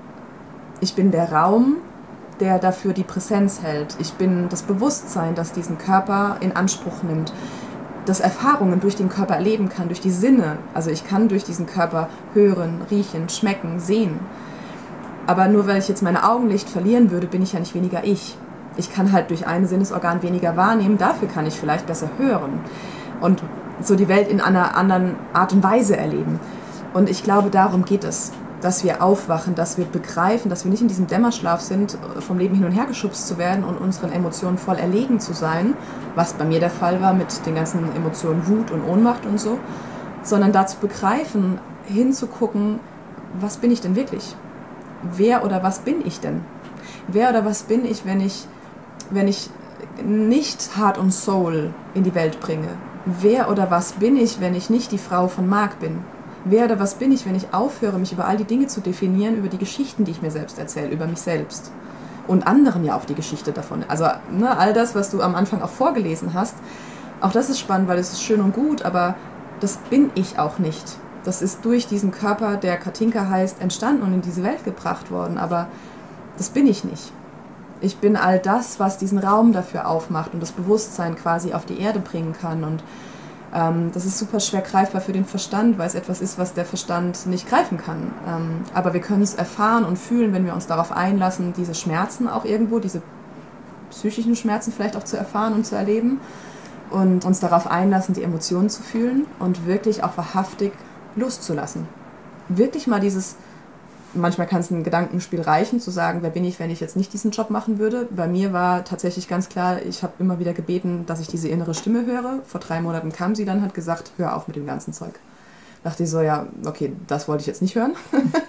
Ich bin der Raum, der dafür die Präsenz hält. Ich bin das Bewusstsein, das diesen Körper in Anspruch nimmt, das Erfahrungen durch den Körper erleben kann, durch die Sinne. Also ich kann durch diesen Körper hören, riechen, schmecken, sehen. Aber nur weil ich jetzt meine Augenlicht verlieren würde, bin ich ja nicht weniger ich. Ich kann halt durch ein Sinnesorgan weniger wahrnehmen, dafür kann ich vielleicht besser hören und so die Welt in einer anderen Art und Weise erleben. Und ich glaube, darum geht es, dass wir aufwachen, dass wir begreifen, dass wir nicht in diesem Dämmerschlaf sind, vom Leben hin und her geschubst zu werden und unseren Emotionen voll erlegen zu sein, was bei mir der Fall war mit den ganzen Emotionen Wut und Ohnmacht und so, sondern da zu begreifen, hinzugucken, was bin ich denn wirklich? Wer oder was bin ich denn? Wer oder was bin ich, wenn ich, wenn ich nicht Heart und Soul in die Welt bringe? Wer oder was bin ich, wenn ich nicht die Frau von Marc bin? Wer oder was bin ich, wenn ich aufhöre, mich über all die Dinge zu definieren, über die Geschichten, die ich mir selbst erzähle, über mich selbst? Und anderen ja auch die Geschichte davon. Also ne, all das, was du am Anfang auch vorgelesen hast, auch das ist spannend, weil es ist schön und gut, aber das bin ich auch nicht. Das ist durch diesen Körper, der Katinka heißt, entstanden und in diese Welt gebracht worden. Aber das bin ich nicht. Ich bin all das, was diesen Raum dafür aufmacht und das Bewusstsein quasi auf die Erde bringen kann. Und ähm, das ist super schwer greifbar für den Verstand, weil es etwas ist, was der Verstand nicht greifen kann. Ähm, aber wir können es erfahren und fühlen, wenn wir uns darauf einlassen, diese Schmerzen auch irgendwo, diese psychischen Schmerzen vielleicht auch zu erfahren und zu erleben. Und uns darauf einlassen, die Emotionen zu fühlen und wirklich auch wahrhaftig loszulassen. Wirklich mal dieses, manchmal kann es ein Gedankenspiel reichen, zu sagen, wer bin ich, wenn ich jetzt nicht diesen Job machen würde. Bei mir war tatsächlich ganz klar, ich habe immer wieder gebeten, dass ich diese innere Stimme höre. Vor drei Monaten kam sie dann, hat gesagt, hör auf mit dem ganzen Zeug. Dachte ich so, ja, okay, das wollte ich jetzt nicht hören.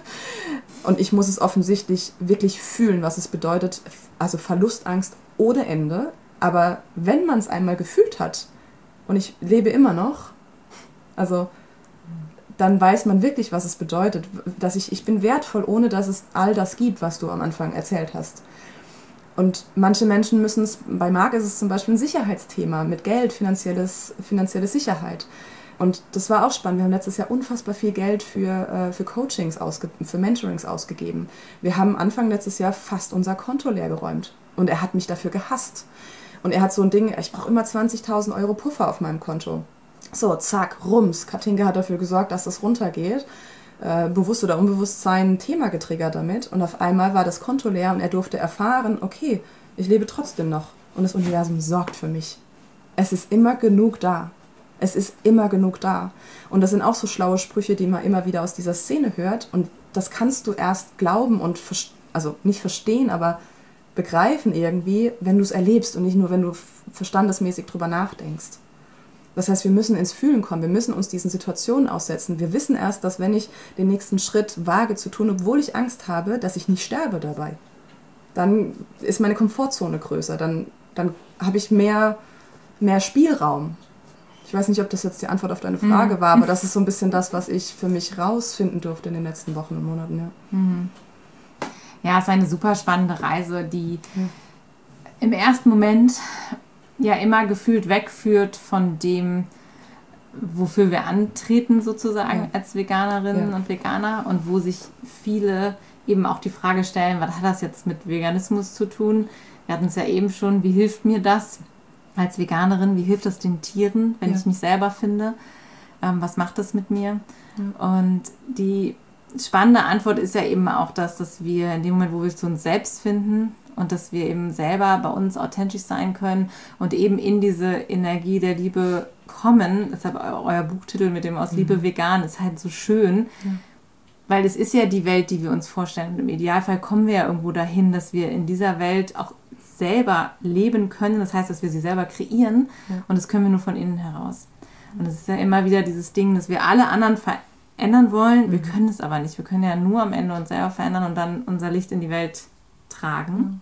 Und ich muss es offensichtlich wirklich fühlen, was es bedeutet, also Verlustangst ohne Ende. Aber wenn man es einmal gefühlt hat, und ich lebe immer noch, also dann weiß man wirklich, was es bedeutet, dass ich, ich bin wertvoll, ohne dass es all das gibt, was du am Anfang erzählt hast. Und manche Menschen müssen es, bei Marc ist es zum Beispiel ein Sicherheitsthema mit Geld, finanzielles, finanzielle Sicherheit. Und das war auch spannend. Wir haben letztes Jahr unfassbar viel Geld für, äh, für Coachings, ausge- für Mentorings ausgegeben. Wir haben Anfang letztes Jahr fast unser Konto leer geräumt. Und er hat mich dafür gehasst. Und er hat so ein Ding, ich brauche immer zwanzigtausend Euro Puffer auf meinem Konto. So, zack, rums. Katinka hat dafür gesorgt, dass das runtergeht. Äh, bewusst oder unbewusst sein Thema getriggert damit. Und auf einmal war das Konto leer und er durfte erfahren, okay, ich lebe trotzdem noch. Und das Universum sorgt für mich. Es ist immer genug da. Es ist immer genug da. Und das sind auch so schlaue Sprüche, die man immer wieder aus dieser Szene hört. Und das kannst du erst glauben und, also nicht verstehen, aber begreifen irgendwie, wenn du es erlebst und nicht nur, wenn du verstandesmäßig drüber nachdenkst. Das heißt, wir müssen ins Fühlen kommen, wir müssen uns diesen Situationen aussetzen. Wir wissen erst, dass wenn ich den nächsten Schritt wage zu tun, obwohl ich Angst habe, dass ich nicht sterbe dabei. Dann ist meine Komfortzone größer, dann, dann habe ich mehr, mehr Spielraum. Ich weiß nicht, ob das jetzt die Antwort auf deine Frage mhm. war, aber das ist so ein bisschen das, was ich für mich rausfinden durfte in den letzten Wochen und Monaten. Ja, mhm. ja, es ist eine super spannende Reise, die ja. im ersten Moment ja immer gefühlt wegführt von dem, wofür wir antreten sozusagen ja. als Veganerinnen ja. und Veganer und wo sich viele eben auch die Frage stellen, was hat das jetzt mit Veganismus zu tun? Wir hatten es ja eben schon, wie hilft mir das als Veganerin, wie hilft das den Tieren, wenn ja. ich mich selber finde? Ähm, was macht das mit mir? Ja. Und die spannende Antwort ist ja eben auch das, dass wir in dem Moment, wo wir zu uns selbst finden und dass wir eben selber bei uns authentisch sein können und eben in diese Energie der Liebe kommen. Deshalb euer Buchtitel mit dem Aus Liebe mhm. vegan ist halt so schön, ja. weil es ist ja die Welt, die wir uns vorstellen. Und im Idealfall kommen wir ja irgendwo dahin, dass wir in dieser Welt auch selber leben können. Das heißt, dass wir sie selber kreieren ja. und das können wir nur von innen heraus. Und es ist ja immer wieder dieses Ding, dass wir alle anderen verändern wollen. Mhm. Wir können es aber nicht. Wir können ja nur am Ende uns selber verändern und dann unser Licht in die Welt tragen, mhm.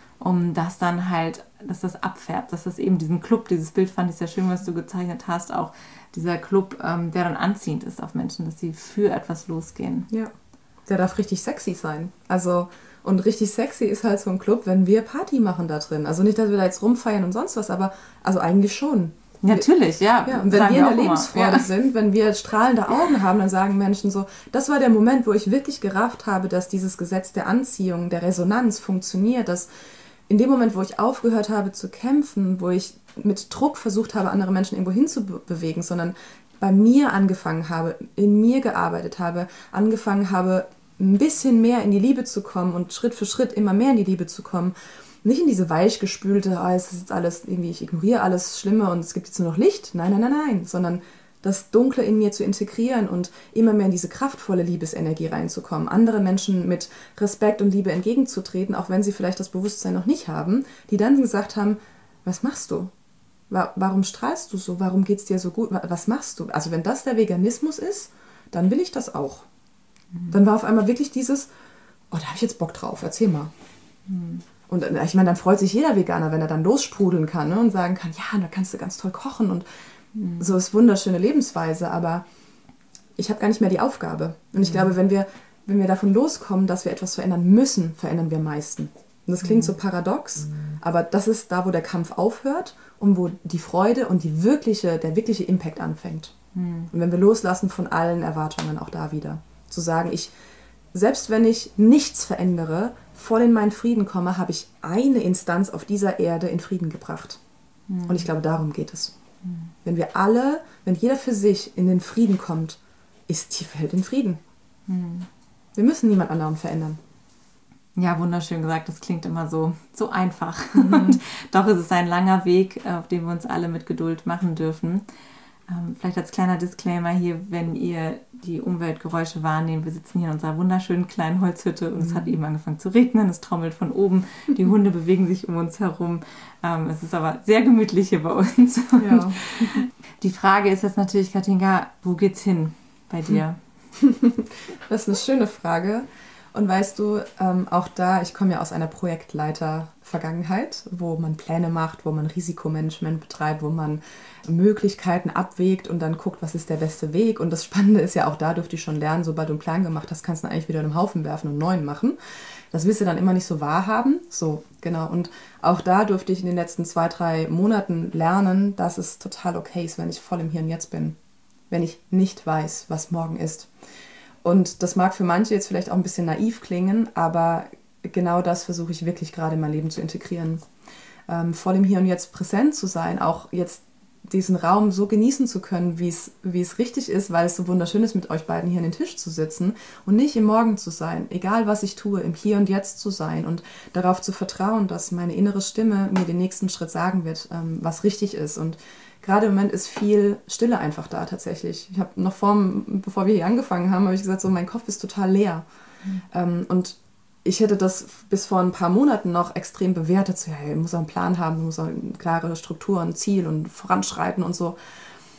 um das dann halt, dass das abfärbt, dass das eben diesen Club, dieses Bild fand ich sehr schön, was du gezeichnet hast, auch dieser Club, ähm, der dann anziehend ist auf Menschen, dass sie für etwas losgehen. Ja, der darf richtig sexy sein. Also, und richtig sexy ist halt so ein Club, wenn wir Party machen da drin. Also nicht, dass wir da jetzt rumfeiern und sonst was, aber also eigentlich schon. Natürlich, ja. ja und wenn wir in der Lebensfreude ja. sind, wenn wir strahlende Augen haben, dann sagen Menschen so, das war der Moment, wo ich wirklich gerafft habe, dass dieses Gesetz der Anziehung, der Resonanz funktioniert, dass in dem Moment, wo ich aufgehört habe zu kämpfen, wo ich mit Druck versucht habe, andere Menschen irgendwo hinzubewegen, sondern bei mir angefangen habe, in mir gearbeitet habe, angefangen habe, ein bisschen mehr in die Liebe zu kommen und Schritt für Schritt immer mehr in die Liebe zu kommen, nicht in diese weichgespülte, oh, es ist jetzt alles irgendwie, ich ignoriere alles Schlimme und es gibt jetzt nur noch Licht. Nein, nein, nein, nein, sondern das Dunkle in mir zu integrieren und immer mehr in diese kraftvolle Liebesenergie reinzukommen, andere Menschen mit Respekt und Liebe entgegenzutreten, auch wenn sie vielleicht das Bewusstsein noch nicht haben, die dann gesagt haben, was machst du? Warum strahlst du so? Warum geht es dir so gut? Was machst du? Also wenn das der Veganismus ist, dann will ich das auch. Mhm. Dann war auf einmal wirklich dieses, oh, da habe ich jetzt Bock drauf, erzähl mal. Mhm. Und ich meine, dann freut sich jeder Veganer, wenn er dann lossprudeln kann, ne, und sagen kann, ja, da kannst du ganz toll kochen und mhm. so ist wunderschöne Lebensweise, aber ich habe gar nicht mehr die Aufgabe. Und ich mhm. glaube, wenn wir, wenn wir davon loskommen, dass wir etwas verändern müssen, verändern wir am meisten. Und das klingt mhm. so paradox, mhm. aber das ist da, wo der Kampf aufhört und wo die Freude und die wirkliche, der wirkliche Impact anfängt. Mhm. Und wenn wir loslassen von allen Erwartungen, auch da wieder. Zu sagen, ich, selbst wenn ich nichts verändere, voll in meinen Frieden komme, habe ich eine Instanz auf dieser Erde in Frieden gebracht. Mhm. Und ich glaube, darum geht es. Mhm. Wenn wir alle, wenn jeder für sich in den Frieden kommt, ist die Welt in Frieden. Mhm. Wir müssen niemand anderen verändern. Ja, wunderschön gesagt. Das klingt immer so, so einfach. Mhm. Und doch ist es ein langer Weg, auf den wir uns alle mit Geduld machen dürfen. Ähm, vielleicht als kleiner Disclaimer hier, wenn ihr die Umweltgeräusche wahrnehmt. Wir sitzen hier in unserer wunderschönen kleinen Holzhütte und mhm. es hat eben angefangen zu regnen. Es trommelt von oben. Die Hunde bewegen sich um uns herum. Ähm, es ist aber sehr gemütlich hier bei uns. Ja. Die Frage ist jetzt natürlich, Katinka, wo geht's hin bei dir? Das ist eine schöne Frage. Und weißt du, ähm, auch da, ich komme ja aus einer Projektleiter-Vergangenheit, wo man Pläne macht, wo man Risikomanagement betreibt, wo man Möglichkeiten abwägt und dann guckt, was ist der beste Weg. Und das Spannende ist ja, auch da durfte ich schon lernen, sobald du einen Plan gemacht hast, kannst du ihn eigentlich wieder in einen Haufen werfen und einen neuen machen. Das willst du dann immer nicht so wahrhaben. So, genau. Und auch da durfte ich in den letzten zwei, drei Monaten lernen, dass es total okay ist, wenn ich voll im Hier und Jetzt bin. Wenn ich nicht weiß, was morgen ist. Und das mag für manche jetzt vielleicht auch ein bisschen naiv klingen, aber genau das versuche ich wirklich gerade in mein Leben zu integrieren. Ähm, voll im Hier und Jetzt präsent zu sein, auch jetzt diesen Raum so genießen zu können, wie es, wie es richtig ist, weil es so wunderschön ist, mit euch beiden hier an den Tisch zu sitzen und nicht im Morgen zu sein, egal was ich tue, im Hier und Jetzt zu sein und darauf zu vertrauen, dass meine innere Stimme mir den nächsten Schritt sagen wird, ähm, was richtig ist. Und gerade im Moment ist viel Stille einfach da tatsächlich. Ich habe noch vor, bevor wir hier angefangen haben, habe ich gesagt, so mein Kopf ist total leer. Mhm. Ähm, und ich hätte das bis vor ein paar Monaten noch extrem bewertet. So, ja, ich muss auch einen Plan haben, ich muss auch eine klare Struktur, ein Ziel und voranschreiten und so.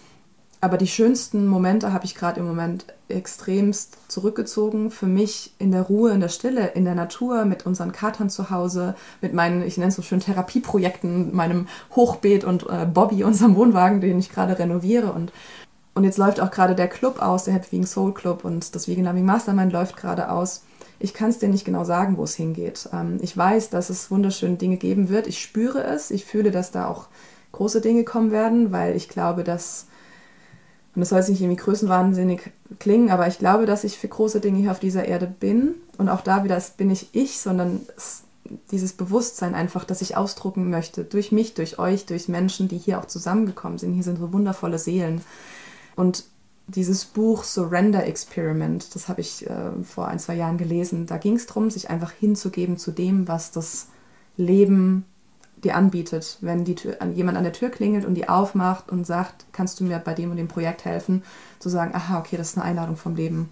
aber die schönsten Momente habe ich gerade im Moment extremst zurückgezogen. Für mich in der Ruhe, in der Stille, in der Natur, mit unseren Katern zu Hause, mit meinen, ich nenne es so schön, Therapieprojekten, meinem Hochbeet und äh, Bobby, unserem Wohnwagen, den ich gerade renoviere. Und, und jetzt läuft auch gerade der Club aus, der Happy Vegan Soul Club, und das Vegan Loving Mastermind läuft gerade aus. Ich kann es dir nicht genau sagen, wo es hingeht. Ähm, ich weiß, dass es wunderschöne Dinge geben wird. Ich spüre es. Ich fühle, dass da auch große Dinge kommen werden, weil ich glaube, dass, und das soll jetzt nicht irgendwie größenwahnsinnig klingen, aber ich glaube, dass ich für große Dinge hier auf dieser Erde bin. Und auch da wieder, es bin nicht ich, sondern es, dieses Bewusstsein einfach, das ich ausdrucken möchte. Durch mich, durch euch, durch Menschen, die hier auch zusammengekommen sind. Hier sind so wundervolle Seelen. Und dieses Buch Surrender Experiment, das habe ich äh, vor ein, zwei Jahren gelesen. Da ging es darum, sich einfach hinzugeben zu dem, was das Leben dir anbietet. Wenn die Tür, jemand an der Tür klingelt und die aufmacht und sagt, kannst du mir bei dem und dem Projekt helfen, zu sagen, aha, okay, das ist eine Einladung vom Leben.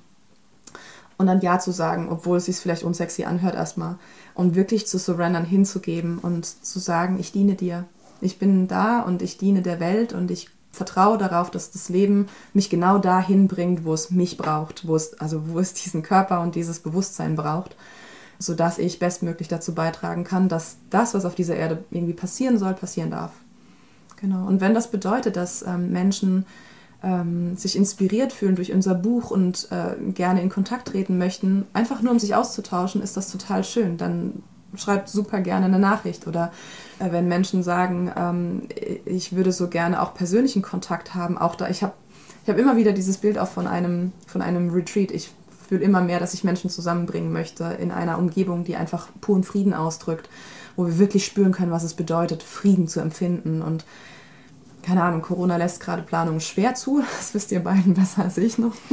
Und dann Ja zu sagen, obwohl es sich vielleicht unsexy anhört erstmal. Und wirklich zu surrendern, hinzugeben und zu sagen, ich diene dir. Ich bin da und ich diene der Welt und ich vertraue darauf, dass das Leben mich genau dahin bringt, wo es mich braucht, wo es, also wo es diesen Körper und dieses Bewusstsein braucht, sodass ich bestmöglich dazu beitragen kann, dass das, was auf dieser Erde irgendwie passieren soll, passieren darf. Genau. Und wenn das bedeutet, dass ähm, Menschen ähm, sich inspiriert fühlen durch unser Buch und äh, gerne in Kontakt treten möchten, einfach nur um sich auszutauschen, ist das total schön. Dann schreibt super gerne eine Nachricht. Oder äh, wenn Menschen sagen, ähm, ich würde so gerne auch persönlichen Kontakt haben, auch da, ich habe ich hab immer wieder dieses Bild auch von einem, von einem Retreat. Ich fühle immer mehr, dass ich Menschen zusammenbringen möchte in einer Umgebung, die einfach puren Frieden ausdrückt, wo wir wirklich spüren können, was es bedeutet, Frieden zu empfinden. Und keine Ahnung, Corona lässt gerade Planungen schwer zu, das wisst ihr beiden besser als ich noch.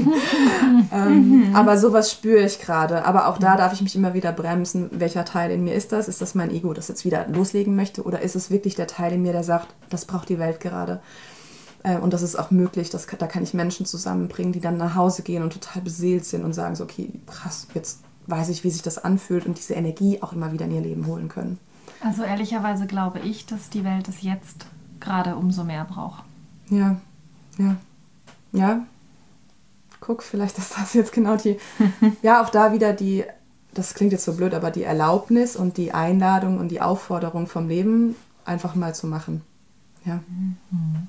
ähm, aber sowas spüre ich gerade. Aber auch da darf ich mich immer wieder bremsen, welcher Teil in mir ist das? Ist das mein Ego, das jetzt wieder loslegen möchte? Oder ist es wirklich der Teil in mir, der sagt, das braucht die Welt gerade? Und das ist auch möglich, dass, da kann ich Menschen zusammenbringen, die dann nach Hause gehen und total beseelt sind und sagen so, okay, krass, jetzt weiß ich, wie sich das anfühlt und diese Energie auch immer wieder in ihr Leben holen können. Also ehrlicherweise glaube ich, dass die Welt es jetzt gerade umso mehr braucht. Ja, ja, ja. Guck, vielleicht ist das jetzt genau die, ja, auch da wieder die, das klingt jetzt so blöd, aber die Erlaubnis und die Einladung und die Aufforderung vom Leben einfach mal zu machen. Ja. Mhm.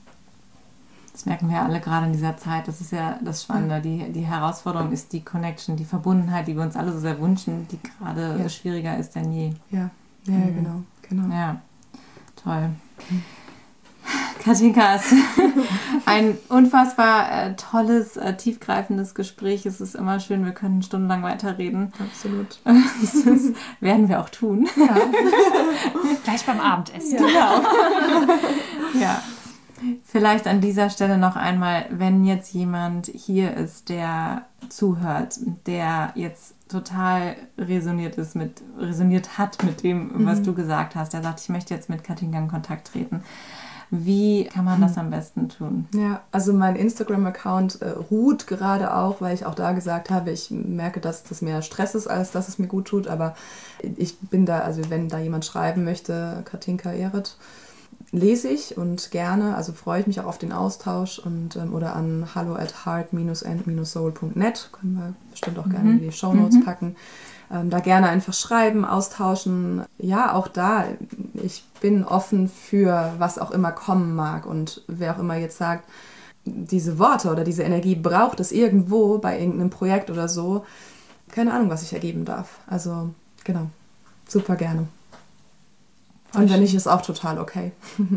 Das merken wir alle gerade in dieser Zeit. Das ist ja das Spannende. Die, die Herausforderung ist die Connection, die Verbundenheit, die wir uns alle so sehr wünschen, die gerade ja. schwieriger ist denn je. Ja, ja, mhm. genau, genau. Ja, toll. Mhm. Katinka, es ist ein unfassbar äh, tolles, äh, tiefgreifendes Gespräch. Es ist immer schön, wir können stundenlang weiterreden. Absolut. Das ist, werden wir auch tun. Ja. Gleich beim Abendessen. Ja. Genau. Ja. Vielleicht an dieser Stelle noch einmal, wenn jetzt jemand hier ist, der zuhört, der jetzt total resoniert ist mit, resoniert hat mit dem, was mhm. du gesagt hast, der sagt, ich möchte jetzt mit Katinka in Kontakt treten. Wie kann man das am besten tun? Ja, also mein Instagram-Account äh, ruht gerade auch, weil ich auch da gesagt habe, ich merke, dass das mehr Stress ist, als dass es mir gut tut, aber ich bin da, also wenn da jemand schreiben möchte, Katinka Ehret, lese ich und gerne, also freue ich mich auch auf den Austausch und ähm, oder an hallo at heart dash and dash soul dot net, können wir bestimmt auch gerne mhm. in die Shownotes mhm. packen. Ähm, da gerne einfach schreiben, austauschen. Ja, auch da, ich bin offen für was auch immer kommen mag und wer auch immer jetzt sagt, diese Worte oder diese Energie braucht es irgendwo bei irgendeinem Projekt oder so, keine Ahnung, was ich ergeben darf. Also genau, super gerne. Und wenn nicht, ist auch total okay.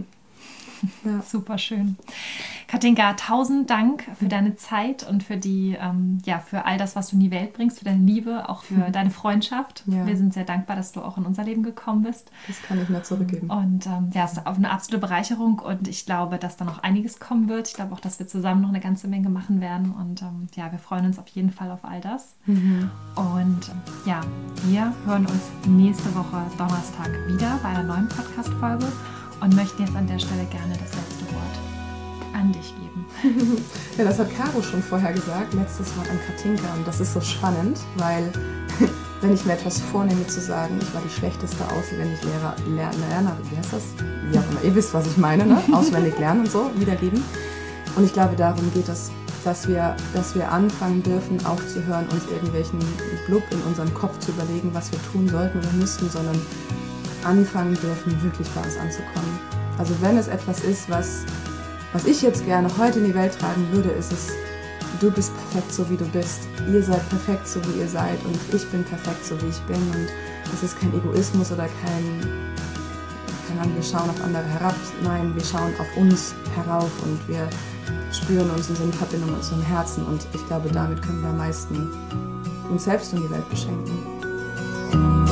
Ja. Super schön. Katinka, tausend Dank für deine Zeit und für die, ähm, ja, für all das, was du in die Welt bringst, für deine Liebe, auch für mhm. deine Freundschaft. Ja. Wir sind sehr dankbar, dass du auch in unser Leben gekommen bist. Das kann ich nur zurückgeben. Und ähm, ja, es ist eine absolute Bereicherung und ich glaube, dass da noch einiges kommen wird. Ich glaube auch, dass wir zusammen noch eine ganze Menge machen werden und ähm, ja, wir freuen uns auf jeden Fall auf all das. Mhm. Und ja, wir hören uns nächste Woche Donnerstag wieder bei einer neuen Podcast-Folge. Und möchten jetzt an der Stelle gerne das letzte Wort an dich geben. Ja, das hat Caro schon vorher gesagt, letztes Wort an Katinka. Und das ist so spannend, weil wenn ich mir etwas vornehme zu sagen, ich war die schlechteste Auswendiglehrer, Lerner, wie heißt das? Wie auch immer, ihr wisst, was ich meine, ne? Auswendig lernen und so, wiedergeben. Und ich glaube, darum geht es, dass wir, dass wir anfangen dürfen, aufzuhören, uns irgendwelchen Blub in unserem Kopf zu überlegen, was wir tun sollten oder müssten, sondern anfangen dürfen, wirklich bei uns anzukommen. Also wenn es etwas ist, was, was ich jetzt gerne heute in die Welt tragen würde, ist es, du bist perfekt, so wie du bist. Ihr seid perfekt, so wie ihr seid. Und ich bin perfekt, so wie ich bin. Und es ist kein Egoismus oder kein, keine Ahnung, wir schauen auf andere herab. Nein, wir schauen auf uns herauf und wir spüren uns und sind in Verbindung mit unserem Herzen. Und ich glaube, damit können wir am meisten uns selbst und die Welt beschenken.